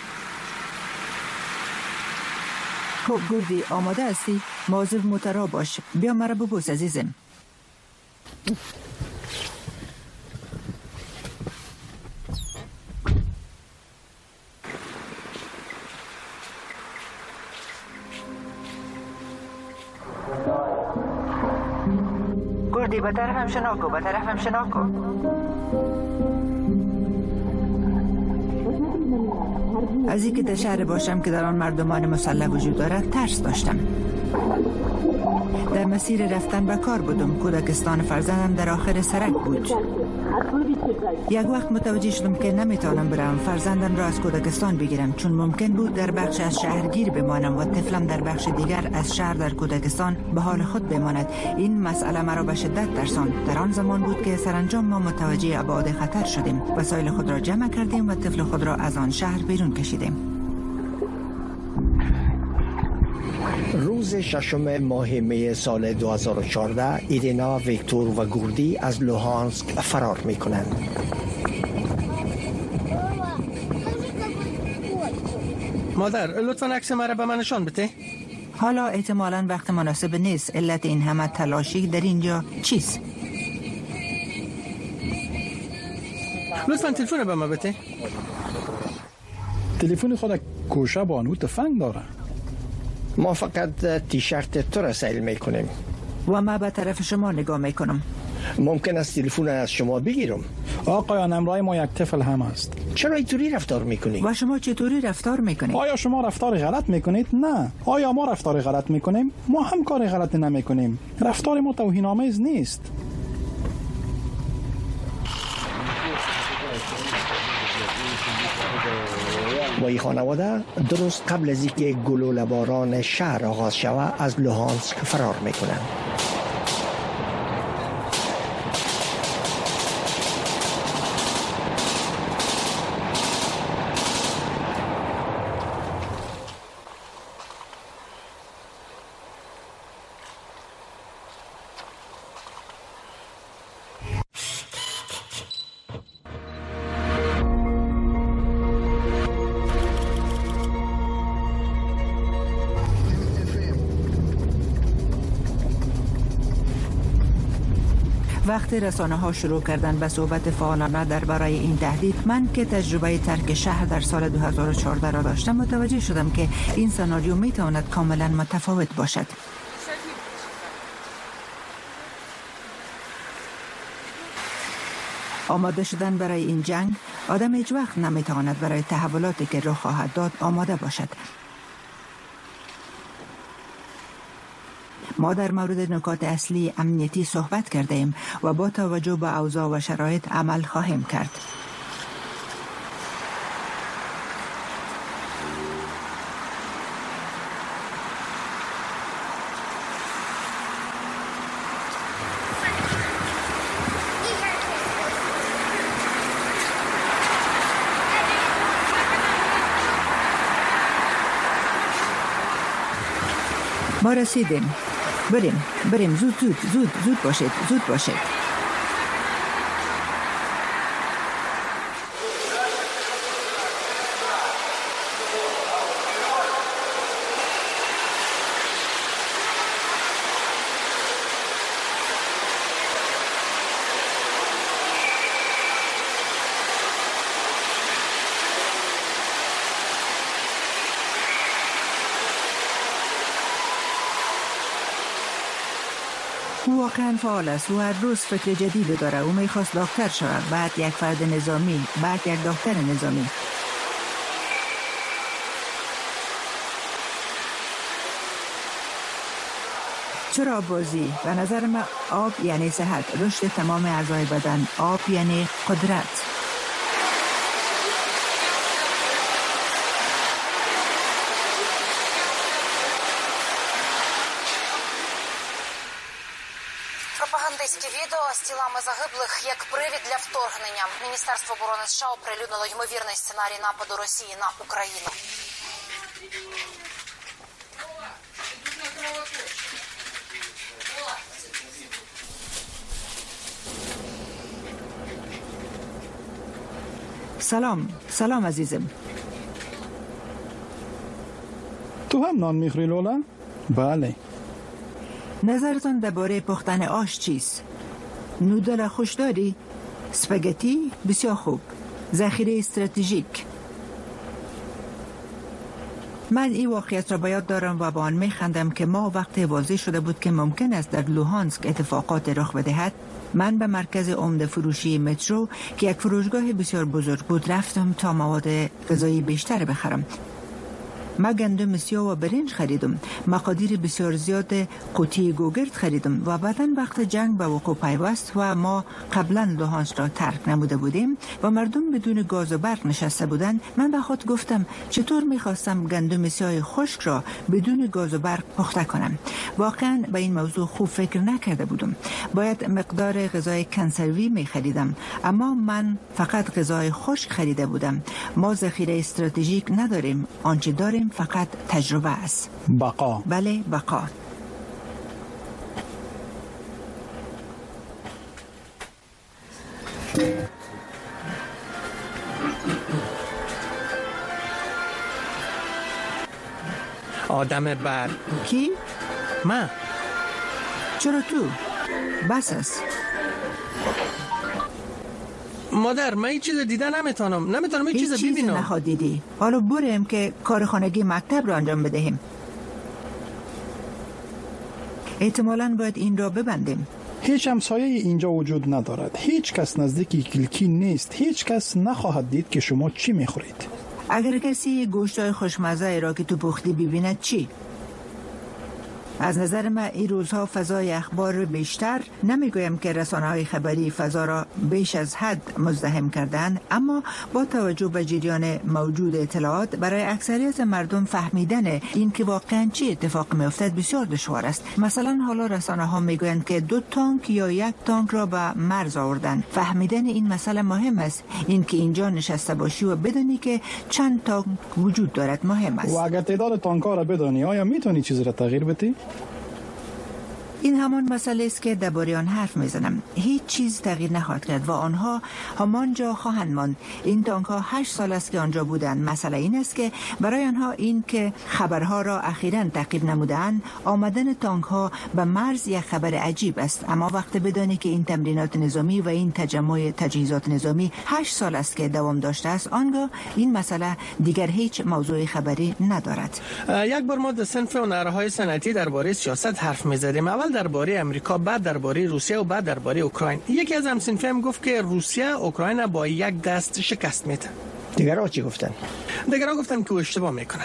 [SPEAKER 17] خب گردی، آماده هستی؟ مواظب موتورا باش. بیا مرا ببوس عزیزم. گردی، به طرفم شنا کن. از اینکه در شهر باشم که در آن مردمان مسلح وجود دارد ترس داشتم. در مسیر رفتن به کار بودم. کودکستان فرزندم در آخر سرک بود. یک وقت متوجه شدم که نمیتونم برم فرزندم را از کودکستان بگیرم، چون ممکن بود در بخش از شهر گیر بمانم و طفلم در بخش دیگر از شهر در کودکستان به حال خود بماند. این مسئله مرا به شدت ترساند. در آن زمان بود که سرانجام ما متوجه ابعاد خطر شدیم. وسایل خود را جمع کردیم و طفل خود را از آن شهر بیرون کشیدیم.
[SPEAKER 16] روز 6 ماه می سال 2014 ایرینا، ویکتور و گردی از لوهانسک فرار می کنند.
[SPEAKER 18] مادر، لطفاً عکس مرا به من نشان بده.
[SPEAKER 17] حالا احتمالاً وقت مناسب نیست. علت این همه تلاشی در اینجا چیست؟
[SPEAKER 18] لطفا تلفن به من بده.
[SPEAKER 19] تلفن خود کوشه بانو تفنگ داره.
[SPEAKER 16] ما فقط تیشرت تو را سیل میکنیم
[SPEAKER 17] و ما به طرف شما نگاه میکنم.
[SPEAKER 16] ممکن است تلفن از شما بگیرم.
[SPEAKER 19] آقایان امرای ما یک طفل هم است.
[SPEAKER 16] چرا اینطوری رفتار میکنید؟
[SPEAKER 17] و شما چطوری رفتار میکنید؟
[SPEAKER 19] آیا شما رفتار غلط میکنید؟ نه. آیا ما رفتار غلط میکنیم؟ ما هم کار غلط نمیکنیم. رفتار ما توهین‌آمیز نیست.
[SPEAKER 16] و این خانواده درست قبل از اینکه گلوله باران شهر آغاز شود از لوهانسک فرار میکنند.
[SPEAKER 17] وقتی رسانه‌ها شروع کردن به صحبت فعالانه درباره این تهدید، من که تجربه ترک شهر در سال 2014 را داشتم متوجه شدم که این سناریو میتواند کاملا متفاوت باشد. آماده شدن برای این جنگ، آدم هیچ وقت نمیتواند برای تحولاتی که رخ خواهد داد آماده باشد. ما در مورد نکات اصلی امنیتی صحبت کردیم و با توجه به اوضاع و شرایط عمل خواهیم کرد. ما رسیدیم. بریم زود باشید. او واقعا فعال است و هر روز فکر جدید داره. او میخواست دکتر شود، بعد یک فرد نظامی، بعد یک دکتر نظامی. چرا بازی؟ به نظر من آب یعنی صحت، رشد تمام اعضای بدن. آب یعنی قدرت.
[SPEAKER 20] Пропагандистське відео з тілами загиблих як привід для вторгнення. Міністерство оборони США оприлюднило ймовірний сценарій нападу Росії на Україну.
[SPEAKER 17] سلام عزیزم.
[SPEAKER 19] تو هم نان میخوری لولا؟ بله.
[SPEAKER 17] نظرتان درباره پختن آش چیست؟ نودل خوش داری؟ اسپاگتی؟ بسیار خوب. ذخیره استراتژیک. من این واقعیت را به یاد دارم و با آن میخندم که ما وقتی واضح شده بود که ممکن است در لوهانسک اتفاقات رخ بدهد، من به مرکز عمده فروشی مترو که یک فروشگاه بسیار بزرگ بود رفتم تا مواد غذایی بیشتر بخرم. ما گندم سیاه و برنج خریدم، مقادیر بسیار زیاد قوطی گوگرد خریدم و بعداً وقت جنگ به وقوع پیوست و ما قبلا لوهانسک را ترک نموده بودیم و مردم بدون گاز و برق نشسته بودند. من به خود گفتم چطور میخواستم گندم سیاه خشک را بدون گاز و برق پخته کنم. واقعا به این موضوع خوب فکر نکرده بودم. باید مقدار غذای کنسروی میخریدم، اما من فقط غذای خشک خریده بودم. ما ذخیره استراتژیک نداریم، آنچه داریم فقط تجربه است.
[SPEAKER 19] بقا.
[SPEAKER 17] بله، بقا.
[SPEAKER 18] آدم بد.
[SPEAKER 17] کی؟
[SPEAKER 18] من.
[SPEAKER 17] چرا تو؟ بس است.
[SPEAKER 18] مادر من هیچ چیز دیده نمیتونم هیچ چیز ببینم.
[SPEAKER 17] هیچ چیز نخوادیدی. حالا بریم که کار خانگی مکتب را انجام بدهیم. احتمالاً باید این را ببندیم.
[SPEAKER 19] هیچ همسایه اینجا وجود ندارد. هیچ کس نزدیک کلکی نیست. هیچ کس نخواهد دید که شما چی میخورید.
[SPEAKER 17] اگر کسی گوشتای خوشمزه را که تو پختی ببیند چی؟ از نظر من این روزها فضای اخبار بیشتر، نمیگویم که رسانه‌های خبری فضا را بیش از حد مزدحم کردند، اما با توجه به جریان موجود اطلاعات برای اکثریت مردم فهمیدن این که واقعا چه اتفاق میافتد بسیار دشوار است. مثلا حالا رسانه‌ها میگویند که 2 تانک یا 1 تانک را به مرز آوردند. فهمیدن این مسئله مهم است. این که اینجا نشسته باشی و بدانی که چند تانک وجود دارد مهم است.
[SPEAKER 19] و اگر تعداد تانک‌ها را بدانی آیا میتونی چیزی را تغییر بدی؟
[SPEAKER 17] این همان مسئله است که درباره آن حرف میزنم. هیچ چیز تغییر نخواهد کرد و آنها همانجا خواهند ماند. این تانک ها 8 سال است که آنجا بودند. مسئله این است که برای آنها این که خبرها را اخیراً تعقیب نمودند، آمدن تانک ها به مرز یک خبر عجیب است. اما وقتی بدانی که این تمرینات نظامی و این تجمع تجهیزات نظامی 8 سال است که دوام داشته است، آنگاه این مسئله دیگر هیچ موضوع خبری ندارد.
[SPEAKER 18] یک بار ما در صنف هنرهای صنعتی درباره سیاست حرف می‌زدیم. اول درباره امریکا، بعد درباره روسیه و بعد درباره اوکراین. یکی از هم‌صنفی‌ها گفت که روسیه اوکراین با یک دست شکست میده.
[SPEAKER 16] دیگرها چی گفتن؟
[SPEAKER 18] دیگرها گفتن که اشتباه میکنه.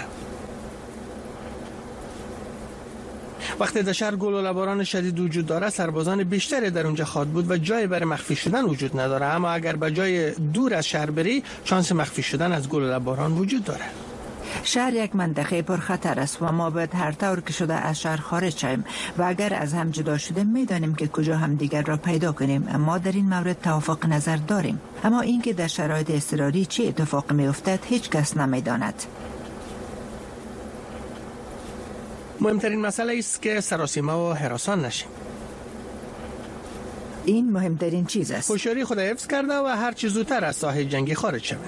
[SPEAKER 18] وقتی در شهر گلوله‌باران شدید وجود داره، سربازان بیشتری در اونجا خواهد بود و جای برای مخفی شدن وجود نداره. اما اگر به جای دور از شهر بری، شانس مخفی شدن از گلوله‌باران وجود داره.
[SPEAKER 17] شهر یک منطقه پر خطر است و ما باید هر طور که شده از شهر خارج شویم و اگر از هم جدا شده میدانیم که کجا هم دیگر را پیدا کنیم. ما در این مورد توافق نظر داریم، اما اینکه در شرایط اضطراری چه اتفاقی میافتد هیچ کس نمیداند.
[SPEAKER 18] مهمترین مسئله است که سراسیمه و هراسان نشیم.
[SPEAKER 17] این مهمترین چیز است.
[SPEAKER 18] هوشیاری خود حفظ کرده و هر چه زودتر از ساحه جنگی خارج شویم.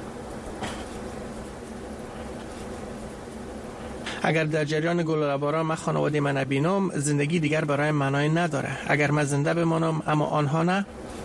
[SPEAKER 18] اگر در جریان گلوله‌باران من خانواده من نبینم، زندگی دیگر برای معنی نداره. اگر من زنده بمانم اما آنها не.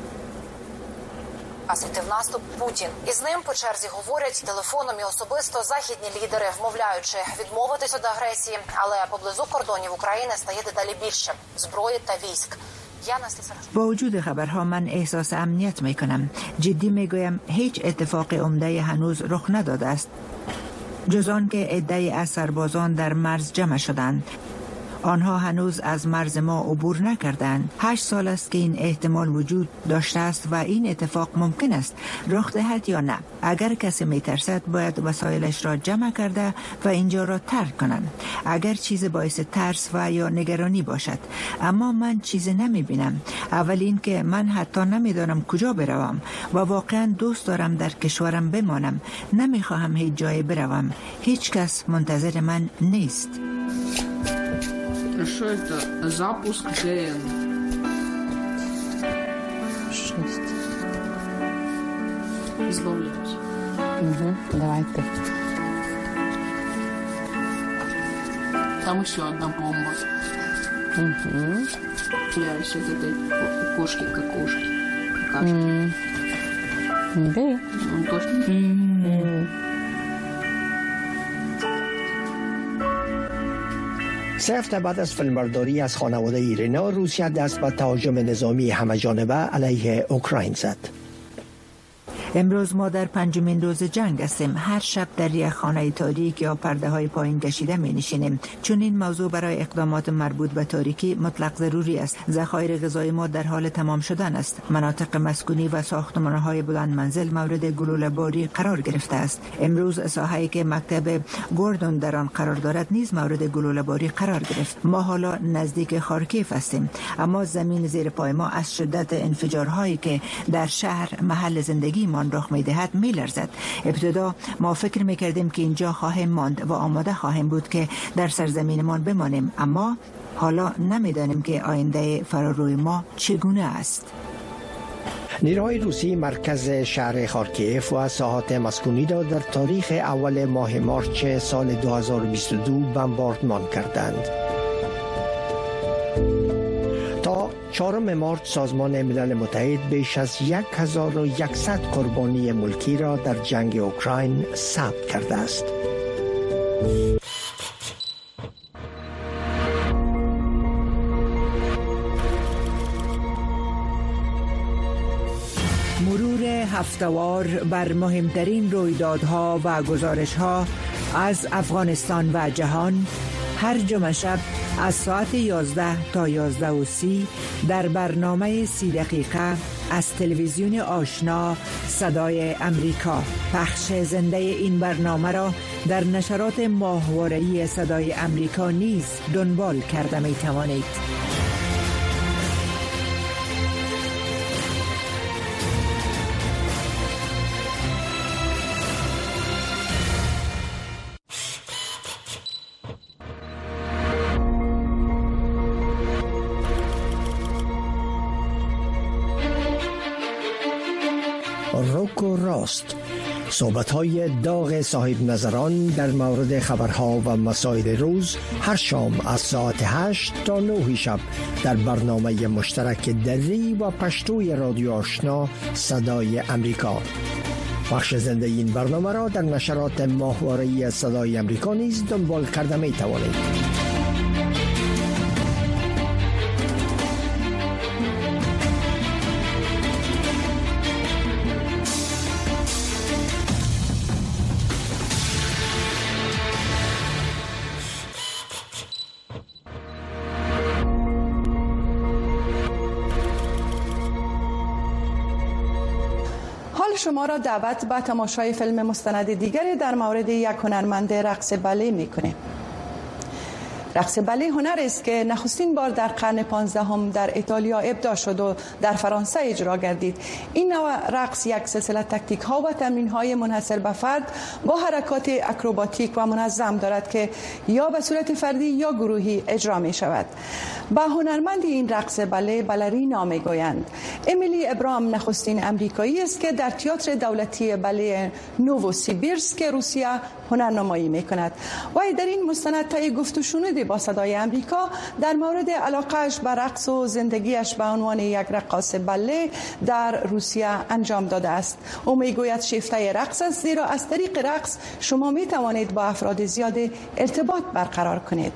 [SPEAKER 20] Асвітив наступ Путін. Із ним по черзі говорять телефоном і особисто західні лідери, вмовляючи відмовитись від агресії, але поблизу кордонів України стає дедалі більше зброї та військ.
[SPEAKER 17] با وجود خبرها من احساس امنیت میکنم. جدی میگویم هیچ اتفاق عمده هنوز رخ نداده است، جز آن که عده‌ای از سربازان در مرز جمع شدند. آنها هنوز از مرز ما عبور نکردند. 8 سال است که این احتمال وجود داشته است و این اتفاق ممکن است رخ دهد یا نه. اگر کسی میترسد باید وسایلش را جمع کرده و اینجا را ترک کنند. اگر چیز باعث ترس و یا نگرانی باشد. اما من چیزی نمیبینم. اول این که من حتی نمیدانم کجا بروم و واقعا دوست دارم در کشورم بمانم. نمیخواهم هیچ جای بروم. هیچ کس منتظر من نیست.
[SPEAKER 21] Что это? Запуск ДН. 6. Избавляюсь.
[SPEAKER 22] Давайте.
[SPEAKER 21] Там еще одна бомба. Являюсь от этой кошки какушки. Какашки.
[SPEAKER 22] Да.
[SPEAKER 21] Он точно.
[SPEAKER 16] سه هفته بعد از فیلمبرداری از خانواده ایرینا، روسیه دست به تهاجم نظامی همه‌جانبه علیه اوکراین زد.
[SPEAKER 17] امروز ما در 5مین روز جنگ هستیم. هر شب در یک خانه تاریک یا پرده های پایین کشیده می نشینیم، چون این موضوع برای اقدامات مربوط به تاریکی مطلق ضروری است. ذخایر غذایی ما در حال تمام شدن است. مناطق مسکونی و ساختمان های بلند منزل مورد گلوله باری قرار گرفته است. امروز ساحه‌ای که مکتب گوردون در آن قرار دارد نیز مورد گلوله باری قرار گرفت. ما حالا نزدیک خارکیف هستیم، اما زمین زیر پای ما از شدت انفجارهایی که در شهر محل زندگی ما رخ می‌دهد می‌لرزد. ابتدا ما فکر می‌کردیم که اینجا خواهیم ماند و آماده خواهیم بود که در سرزمینمان بمانیم، اما حالا نمی‌دانیم که آینده فراروی ما چگونه است.
[SPEAKER 16] نیروهای روسی مرکز شهر خارکیف و ساحات مسکونی را در تاریخ اول ماه مارچ سال 2022 بمباردمان کردند. تا 4 مارس سازمان ملل متحد بیش از 1100 قربانی ملکی را در جنگ اوکراین ثبت کرده است.
[SPEAKER 17] هفته‌وار بر مهمترین رویدادها و گزارش‌ها از افغانستان و جهان هر جمعه شب از ساعت 11 تا 11:30 در برنامه 30 دقیقه از تلویزیون آشنا صدای امریکا. پخش زنده این برنامه را در نشرات ماهواره‌ای صدای امریکا نیز دنبال کرده می توانید.
[SPEAKER 16] روک و راست، صحبت‌های داغ صاحب نظران در مورد خبرها و مسائل روز هر شام از ساعت 8 تا 9 شب در برنامه مشترک دری و پشتوی رادیو آشنا صدای امریکا. بخش زنده این برنامه را در نشرات ماهواره‌ای صدای امریکا نیز دنبال کرده می توانید.
[SPEAKER 15] شما را دعوت به تماشای فیلم مستند دیگری در مورد یک هنرمند رقص بالت می‌کنیم. رقص بالت هنر است که نخستین بار در قرن 15 در ایتالیا ابداع شد و در فرانسه اجرا گردید. این نوع رقص یک سلسله تاکتیک ها و تمرین های منحصر به فرد با حرکات اکروباتیک و منظم دارد که یا به صورت فردی یا گروهی اجرا می شود. به هنرمند این رقص بالت بالرینا می گویند. امیلی ابراهام نخستین امریکایی است که در تئاتر دولتی بالت نووسیبیرسک روسیه هنرنمایی می کند. و در این مستند طی گفت و شنود با صدای امریکا در مورد علاقه‌اش به رقص و زندگیش به عنوان یک رقاص بالت در روسیه انجام داده است. او میگوید شیفته رقص است، زیرا از طریق رقص شما می توانید با افراد زیاد ارتباط برقرار کنید.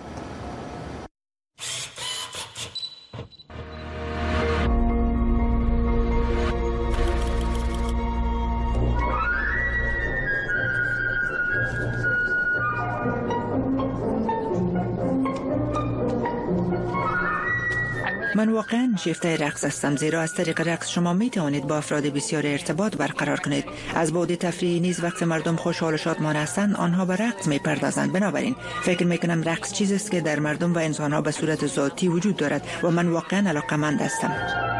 [SPEAKER 17] من واقعا شیفته رقص هستم، زیرا از طریق رقص شما می توانید با افراد بسیار ارتباط برقرار کنید. از بعد تفریحی نیز وقتی مردم خوشحال و شادمان هستند آنها به رقص می پردازند. بنابراین فکر می کنم رقص چیزی است که در مردم و انسانها به صورت ذاتی وجود دارد و من واقعا علاقه‌مند هستم.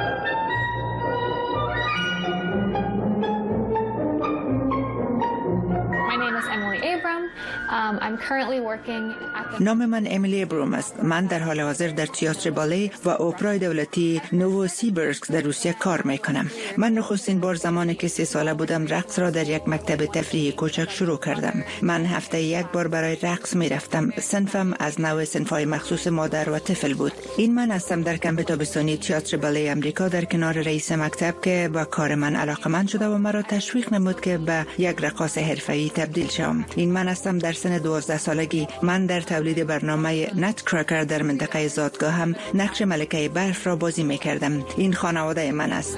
[SPEAKER 17] نام من امیلی ابرام است. من در حال حاضر در تئاتر بالت و اپرای دولتی نووسیبیرسک در روسیه کار می کنم. من نخستین بار زمانی که 3 ساله بودم رقص را در یک مکتب تفریحی کوچک شروع کردم. من هفته یک بار برای رقص می رفتم. صنفم از نوع صنف‌های مخصوص مادر و طفل بود. این من هستم در کمپ تابستانی تئاتر بالت امریکا در کنار رئیس مکتب که با کار من علاقه‌مند شده و مرا تشویق نمود که به یک رقاص حرفه‌ای تبدیل شوم. این من هستم در سن 12 سالگی. من در تولید برنامه نت کرکر در منطقه زادگاه هم نقش ملکه برف را بازی می کردم. این خانواده من است.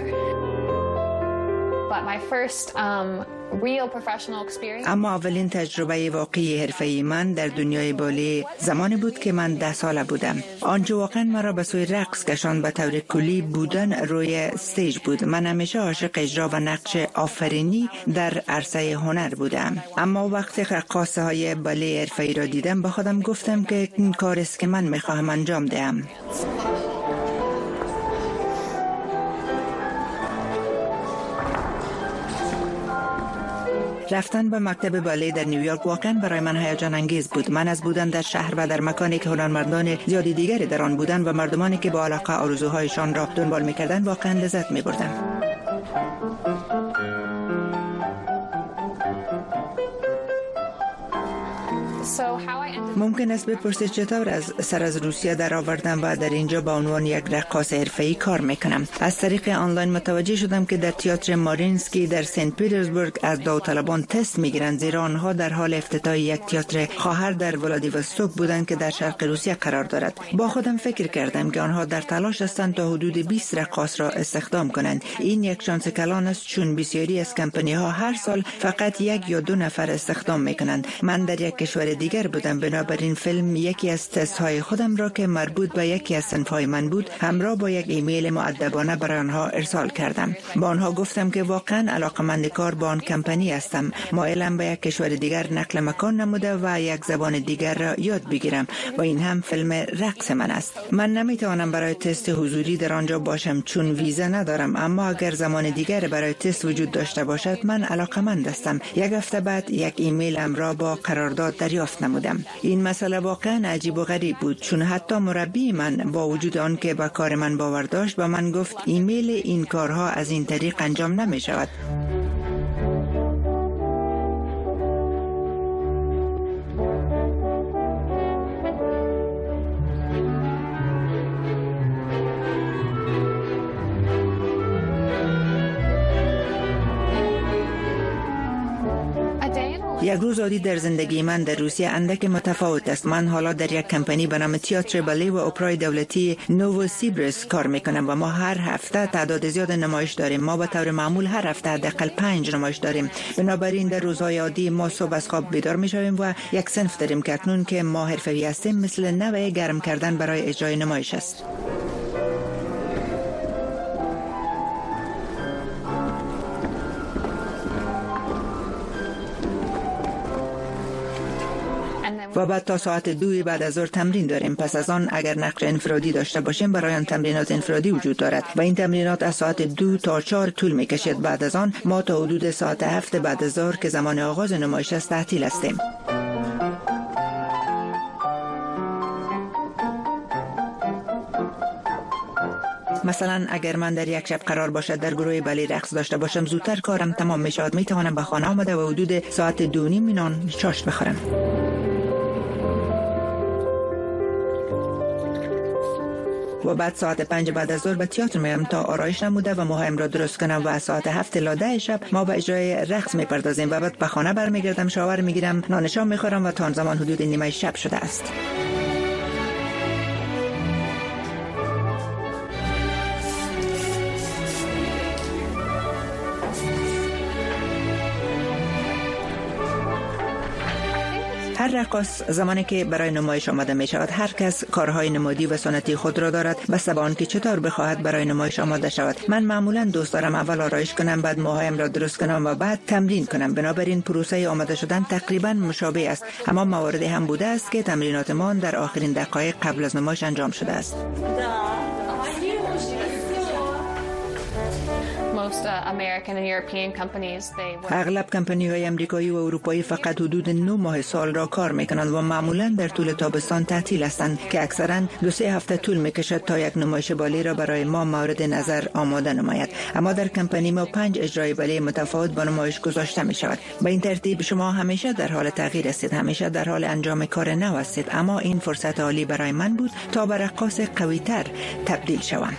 [SPEAKER 17] اما اولین تجربه واقعی حرفه‌ای من در دنیای بالت زمانی بود که من 10 ساله بودم. آنجا واقعا مرا به سوی رقص کشاند. به طور کلی بودن روی استیج بود. من همیشه عاشق اجرا و نقش آفرینی در عرصه هنر بودم. اما وقتی رقاصه های بالت حرفه‌ای را دیدم به خودم گفتم که این کار است که من می‌خواهم انجام دهم. رفتن به مکتب بالت در نیویورک واقعا برای من هیجان انگیز بود. من از بودن در شهر و در مکانی که هنرمندان زیادی دیگری در آن بودند و مردمانی که با علاقه آرزوهایشان را دنبال می‌کردند واقعا لذت می‌بردم. ممکن است بپرسید چطور از سر از روسیه در آوردم و در اینجا به عنوان یک رقاص حرفه‌ای کار میکنم. از طریق آنلاین متوجه شدم که در تئاتر مارینسکی در سنت پترزبورگ از داوطلبان تست میگیرند، زیرا آنها در حال افتتاح یک تئاتر خواهر در ولادیوستوک بودند که در شرق روسیه قرار دارد. با خودم فکر کردم که آنها در تلاش هستند تا حدود 20 رقاص را استخدام کنند. این یک شانس کلان است، چون بسیاری از کمپانی ها هر سال فقط 1 یا 2 نفر استخدام میکنند. من در یک کشور دیگر بودم، بنابراین فیلم یکی از تست های خودم را که مربوط به یکی از صنف های من بود همراه با یک ایمیل مؤدبانه برای آنها ارسال کردم. با آنها گفتم که واقعا علاقمند کار با آن کمپانی هستم، مایلم به یک کشور دیگر نقل مکان نموده و یک زبان دیگر را یاد بگیرم و این هم فیلم رقص من است. من نمیتوانم برای تست حضوری در آنجا باشم چون ویزا ندارم، اما اگر زمان دیگر برای تست وجود داشته باشد من علاقمند هستم. 1 هفته بعد یک ایمیل را با قرارداد دریافت نمودم. این مسئله واقعا عجیب و غریب بود، چون حتی مربی من با وجود آن که با کار من باور داشت به من گفت ایمیل این کارها از این طریق انجام نمی شود. یک روز عادی در زندگی من در روسیه اندک متفاوت است. من حالا در یک کمپانی به نام تئاتر بالت و اپرای دولتی نووسیبیرسک کار میکنم و ما هر هفته تعداد زیاد نمایش داریم. ما به طور معمول هر هفته حداقل 5 نمایش داریم. بنابراین در روزهای عادی ما صبح از خواب بیدار میشویم و یک صنف داریم که اکنون که ما حرفه‌ای هستیم مثل نوع گرم کردن برای اجرای نمایش است. و بعد تا ساعت 2 بعد از ظهر تمرین داریم. پس از آن اگر نقش انفرادی داشته باشیم برای آن تمرینات انفرادی وجود دارد و این تمرینات از ساعت 2 تا 4 طول میکشد. بعد از آن ما تا حدود ساعت 7 بعد از ظهر که زمان آغاز نمایش است تعطیل هستیم. مثلا اگر من در یک شب قرار باشد در گروه بالت رقص داشته باشم زودتر کارم تمام می شود، می توانم به خانه آمده و حدود ساعت 2:30 نان چاشت بخورم. و بعد ساعت 5 بعد از ظهر به تئاتر میرم تا آرایش نموده و موهایم را درست کنم و از ساعت 7 تا 10 شب ما به اجرای رقص میپردازیم و بعد به خانه برمیگردم، شاور میگیرم، نان شام میخورم و تا آن زمان حدود نیمه شب شده است. هر رقاص زمانی که برای نمایش آماده می شود هر کس کارهای نمادی و سنتی خود را دارد بسته به آنکه چطور بخواهد برای نمایش آماده شود. من معمولا دوست دارم اول آرایش کنم، بعد موهایم را درست کنم و بعد تمرین کنم. بنابراین پروسه آماده شدن تقریبا مشابه است، اما مواردی هم بوده است که تمرینات ما در آخرین دقایق قبل از نمایش انجام شده است. اغلب کمپانی‌های آمریکایی و اروپایی فقط حدود 9 ماه سال را کار می‌کنند و معمولاً در طول تابستان تعطیل هستند که اکثراً 2-3 هفته طول می‌کشد تا یک نمایش بالت را برای ما مورد نظر آماده نماید. اما در کمپانی ما 5 اجرای بالت متفاوت به نمایش گذاشته می‌شود. به این ترتیب شما همیشه در حال تغییر هستید، همیشه در حال انجام کار نو هستید. اما این فرصت عالی برای من بود تا به رقاص قوی‌تر تبدیل شوم.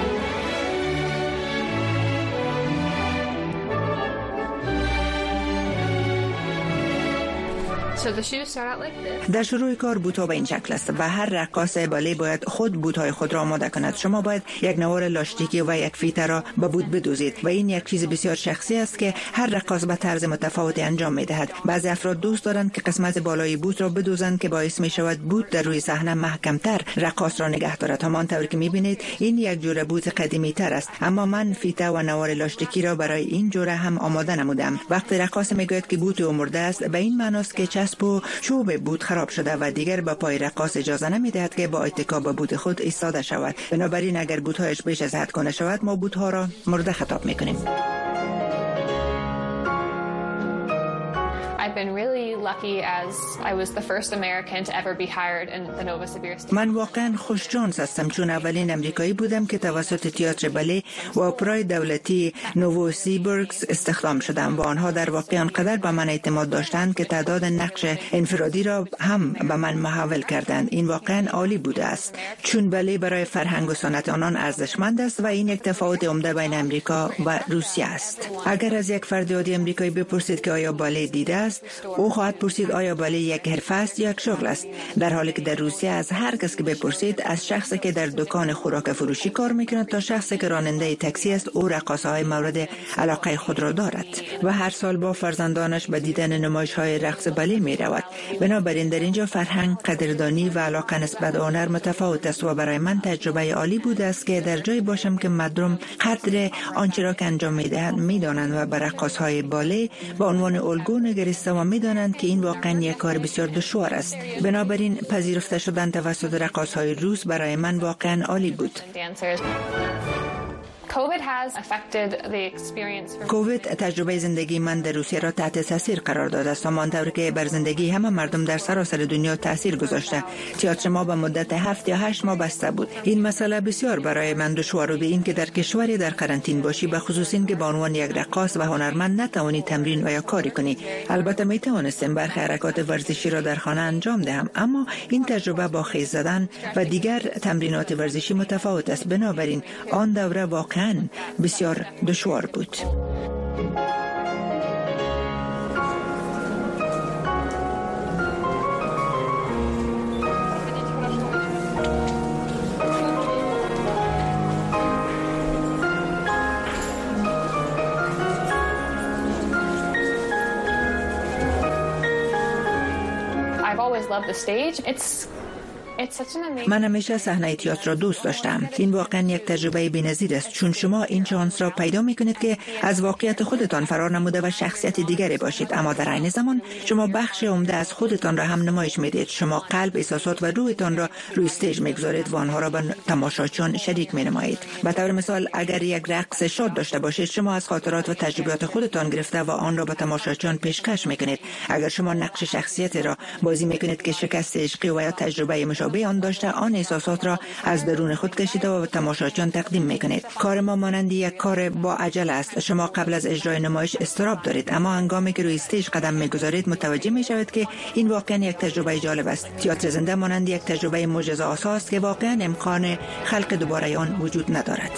[SPEAKER 17] در شروع کار بوت‌ها به این شکل است و هر رقاص بالت باید خود بوت‌های خود را آماده کند. شما باید یک نوار لاستیکی و یک فیته را به بوت بدوزید و این یک چیز بسیار شخصی است که هر رقاص به طرز متفاوتی انجام می‌دهد. بعضی افراد دوست دارند که قسمت بالای بوت را بدوزند که باعث می‌شود بوت در روی صحنه محکم‌تر رقاص را نگه دارد. همانطور که می‌بینید این یک جور بوت قدیمی‌تر است، اما من فیته و نوار لاستیکی را برای این جوره هم آماده نمودم. وقتی رقاص میگوید که بوت او مرده است به این معنی است که چسب و چوب بوت خراب شده و دیگر به پای رقاص اجازه نمی‌دهد که با اتکا به بوت خود ایستاده شود. بنابراین اگر بوت‌هایش بیش از حد کنه شود ما بوت‌ها را مرده خطاب می‌کنیم. من واقعا خوش‌شانس هستم چون اولین امریکایی بودم که توسط تئاتر بالت و اپرای دولتی نووسیبیرسک استخدام شدم و آنها در واقع آنقدر به من اعتماد داشتند که تعداد نقش انفرادی را هم به من محول کردند. این واقعا عالی بوده است چون بالت برای فرهنگ و سنت آنان ارزشمند است و این یک تفاوت عمده بین امریکا و روسیه است. اگر از یک فرد عادی امریکایی بپرسید که آیا بالت دیده است، او خواهد پرسید آیا بالت یک حرفه است یا یک شغل است، در حالی که در روسیه از هر کس که بپرسید، از شخصی که در دکان خوراک فروشی کار میکند تا شخصی که راننده تاکسی است، او رقاصه‌های مورد علاقه خود را دارد و هر سال با فرزندانش به دیدن نمایش‌های رقص بالت می‌رود. بنابراین در اینجا فرهنگ، قدردانی و علاقه نسبت به هنر متفاوت است و برای من تجربه عالی بوده است که در جایی باشم که مردم قدر آنچه را که انجام می‌دهند می‌دانند و به رقاص‌های بالت به عنوان الگو نگریسته و می‌دانند که این واقعا یک کار بسیار دشوار است. بنابراین پذیرفته شدن توسط رقاص‌های روس برای من واقعا عالی بود. کووید تجربه زندگی من در روسیه را تحت تاثیر قرار داده است، همانطور که بر زندگی همه مردم در سراسر دنیا تاثیر گذاشته. تئاتر ما به مدت 7 یا 8 ماه بسته بود. این مسئله بسیار برای من دشوار بود، این که در کشوری در قرنطینه باشی، به خصوص این که به عنوان یک رقاص و هنرمند نتوانی تمرین و یا کاری کنی. البته می توانستم برخی حرکات ورزشی را در خانه انجام دهم، اما این تجربه با خیز زدن و دیگر تمرینات ورزشی متفاوت است. بنابراین آن دوره واقعا بسیار دشوار بود.
[SPEAKER 4] I've always loved the stage.
[SPEAKER 17] من همیشه صحنه تئاتر را دوست داشتم. این واقعا یک تجربه بی‌نظیر است چون شما این شانس را پیدا می‌کنید که از واقعیت خودتان فرار نموده و شخصیت دیگری باشید، اما در عین زمان شما بخش عمده از خودتان را هم نمایش میدید. شما قلب، احساسات و روحتان را روی استیج میگذارید و آنها را با تماشاچیان شریک می‌نمایید. به طور مثال اگر یک رقص شاد داشته باشید، شما از خاطرات و تجربیات خودتان گرفته و آن را به تماشاچیان پیشکش می‌کنید. اگر شما نقش شخصیت را بازی می‌کنید که شکست عشقی و یا تجربه مشابه آن داشته، آن احساسات را از درون خود کشیده و به تماشاچیان تقدیم میکنید. کار ما مانند یک کار با عجله است. شما قبل از اجرای نمایش اضطراب دارید، اما هنگامی که روی استیج قدم میگذارید متوجه میشوید که این واقعا یک تجربه جالب است. تئاتر زنده مانند یک تجربه معجزه‌آسا است که واقعا امکان خلق دوباره آن وجود ندارد.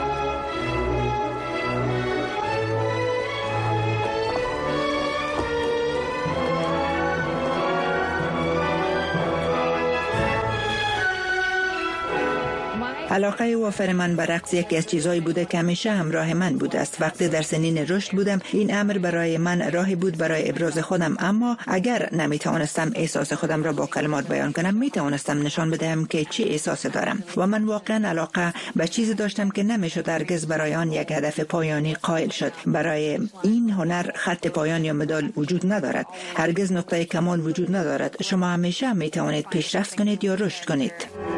[SPEAKER 17] علاقه وافر من به رقص یکی از چیزهایی بوده که همیشه همراه من بوده است. وقتی در سنین رشد بودم این امر برای من راهی بود برای ابراز خودم، اما اگر نمیتوانستم احساس خودم را با کلمات بیان کنم، میتوانستم نشان بدهم که چه احساسی دارم و من واقعا علاقه به چیزی داشتم که نمیشد هرگز برای آن یک هدف پایانی قائل شد. برای این هنر خط پایان یا مدال وجود ندارد، هرگز نقطه کمال وجود ندارد. شما همیشه میتوانید پیشرفت کنید یا رشد کنید.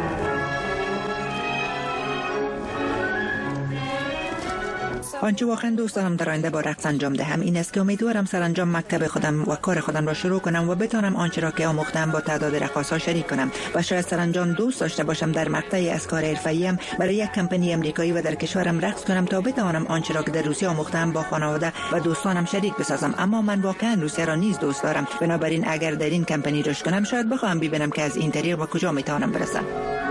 [SPEAKER 17] آنچه واقعا دوست دارم در آینده با رقص انجام دهم این است که امیدوارم سرانجام مکتب خودم و کار خودم را شروع کنم و بتوانم آنچه را که آموختم با تعداد رقاص‌ها شریک کنم و شاید سرانجام دوست داشته باشم در مقطعی از کار حرفه‌ایم برای یک کمپانی امریکایی و در کشورم رقص کنم تا بتوانم آنچه را که در روسیه آموختم با خانواده و دوستانم شریک بسازم. اما من واقعا روسیه را نیز دوست دارم، بنابراین اگر در این کمپانی رشد کنم شاید بخواهم ببینم که از این طریق به کجا میتوانم برسم.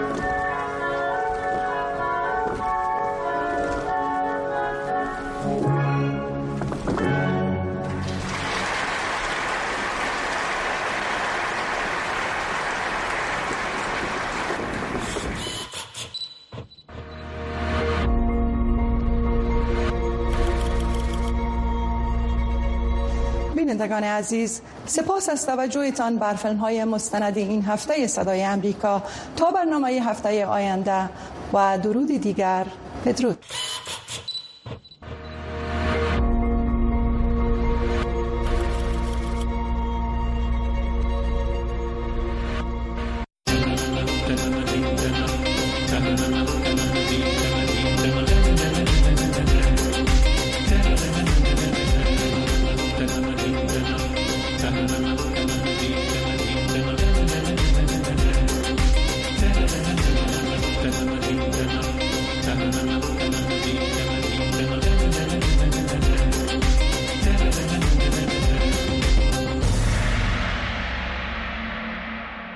[SPEAKER 15] بینندگان عزیز، سپاس از توجهتان بر فیلم‌های مستندی این هفته صدای امریکا. تا برنامه هفته آینده و درود دیگر، بدرود.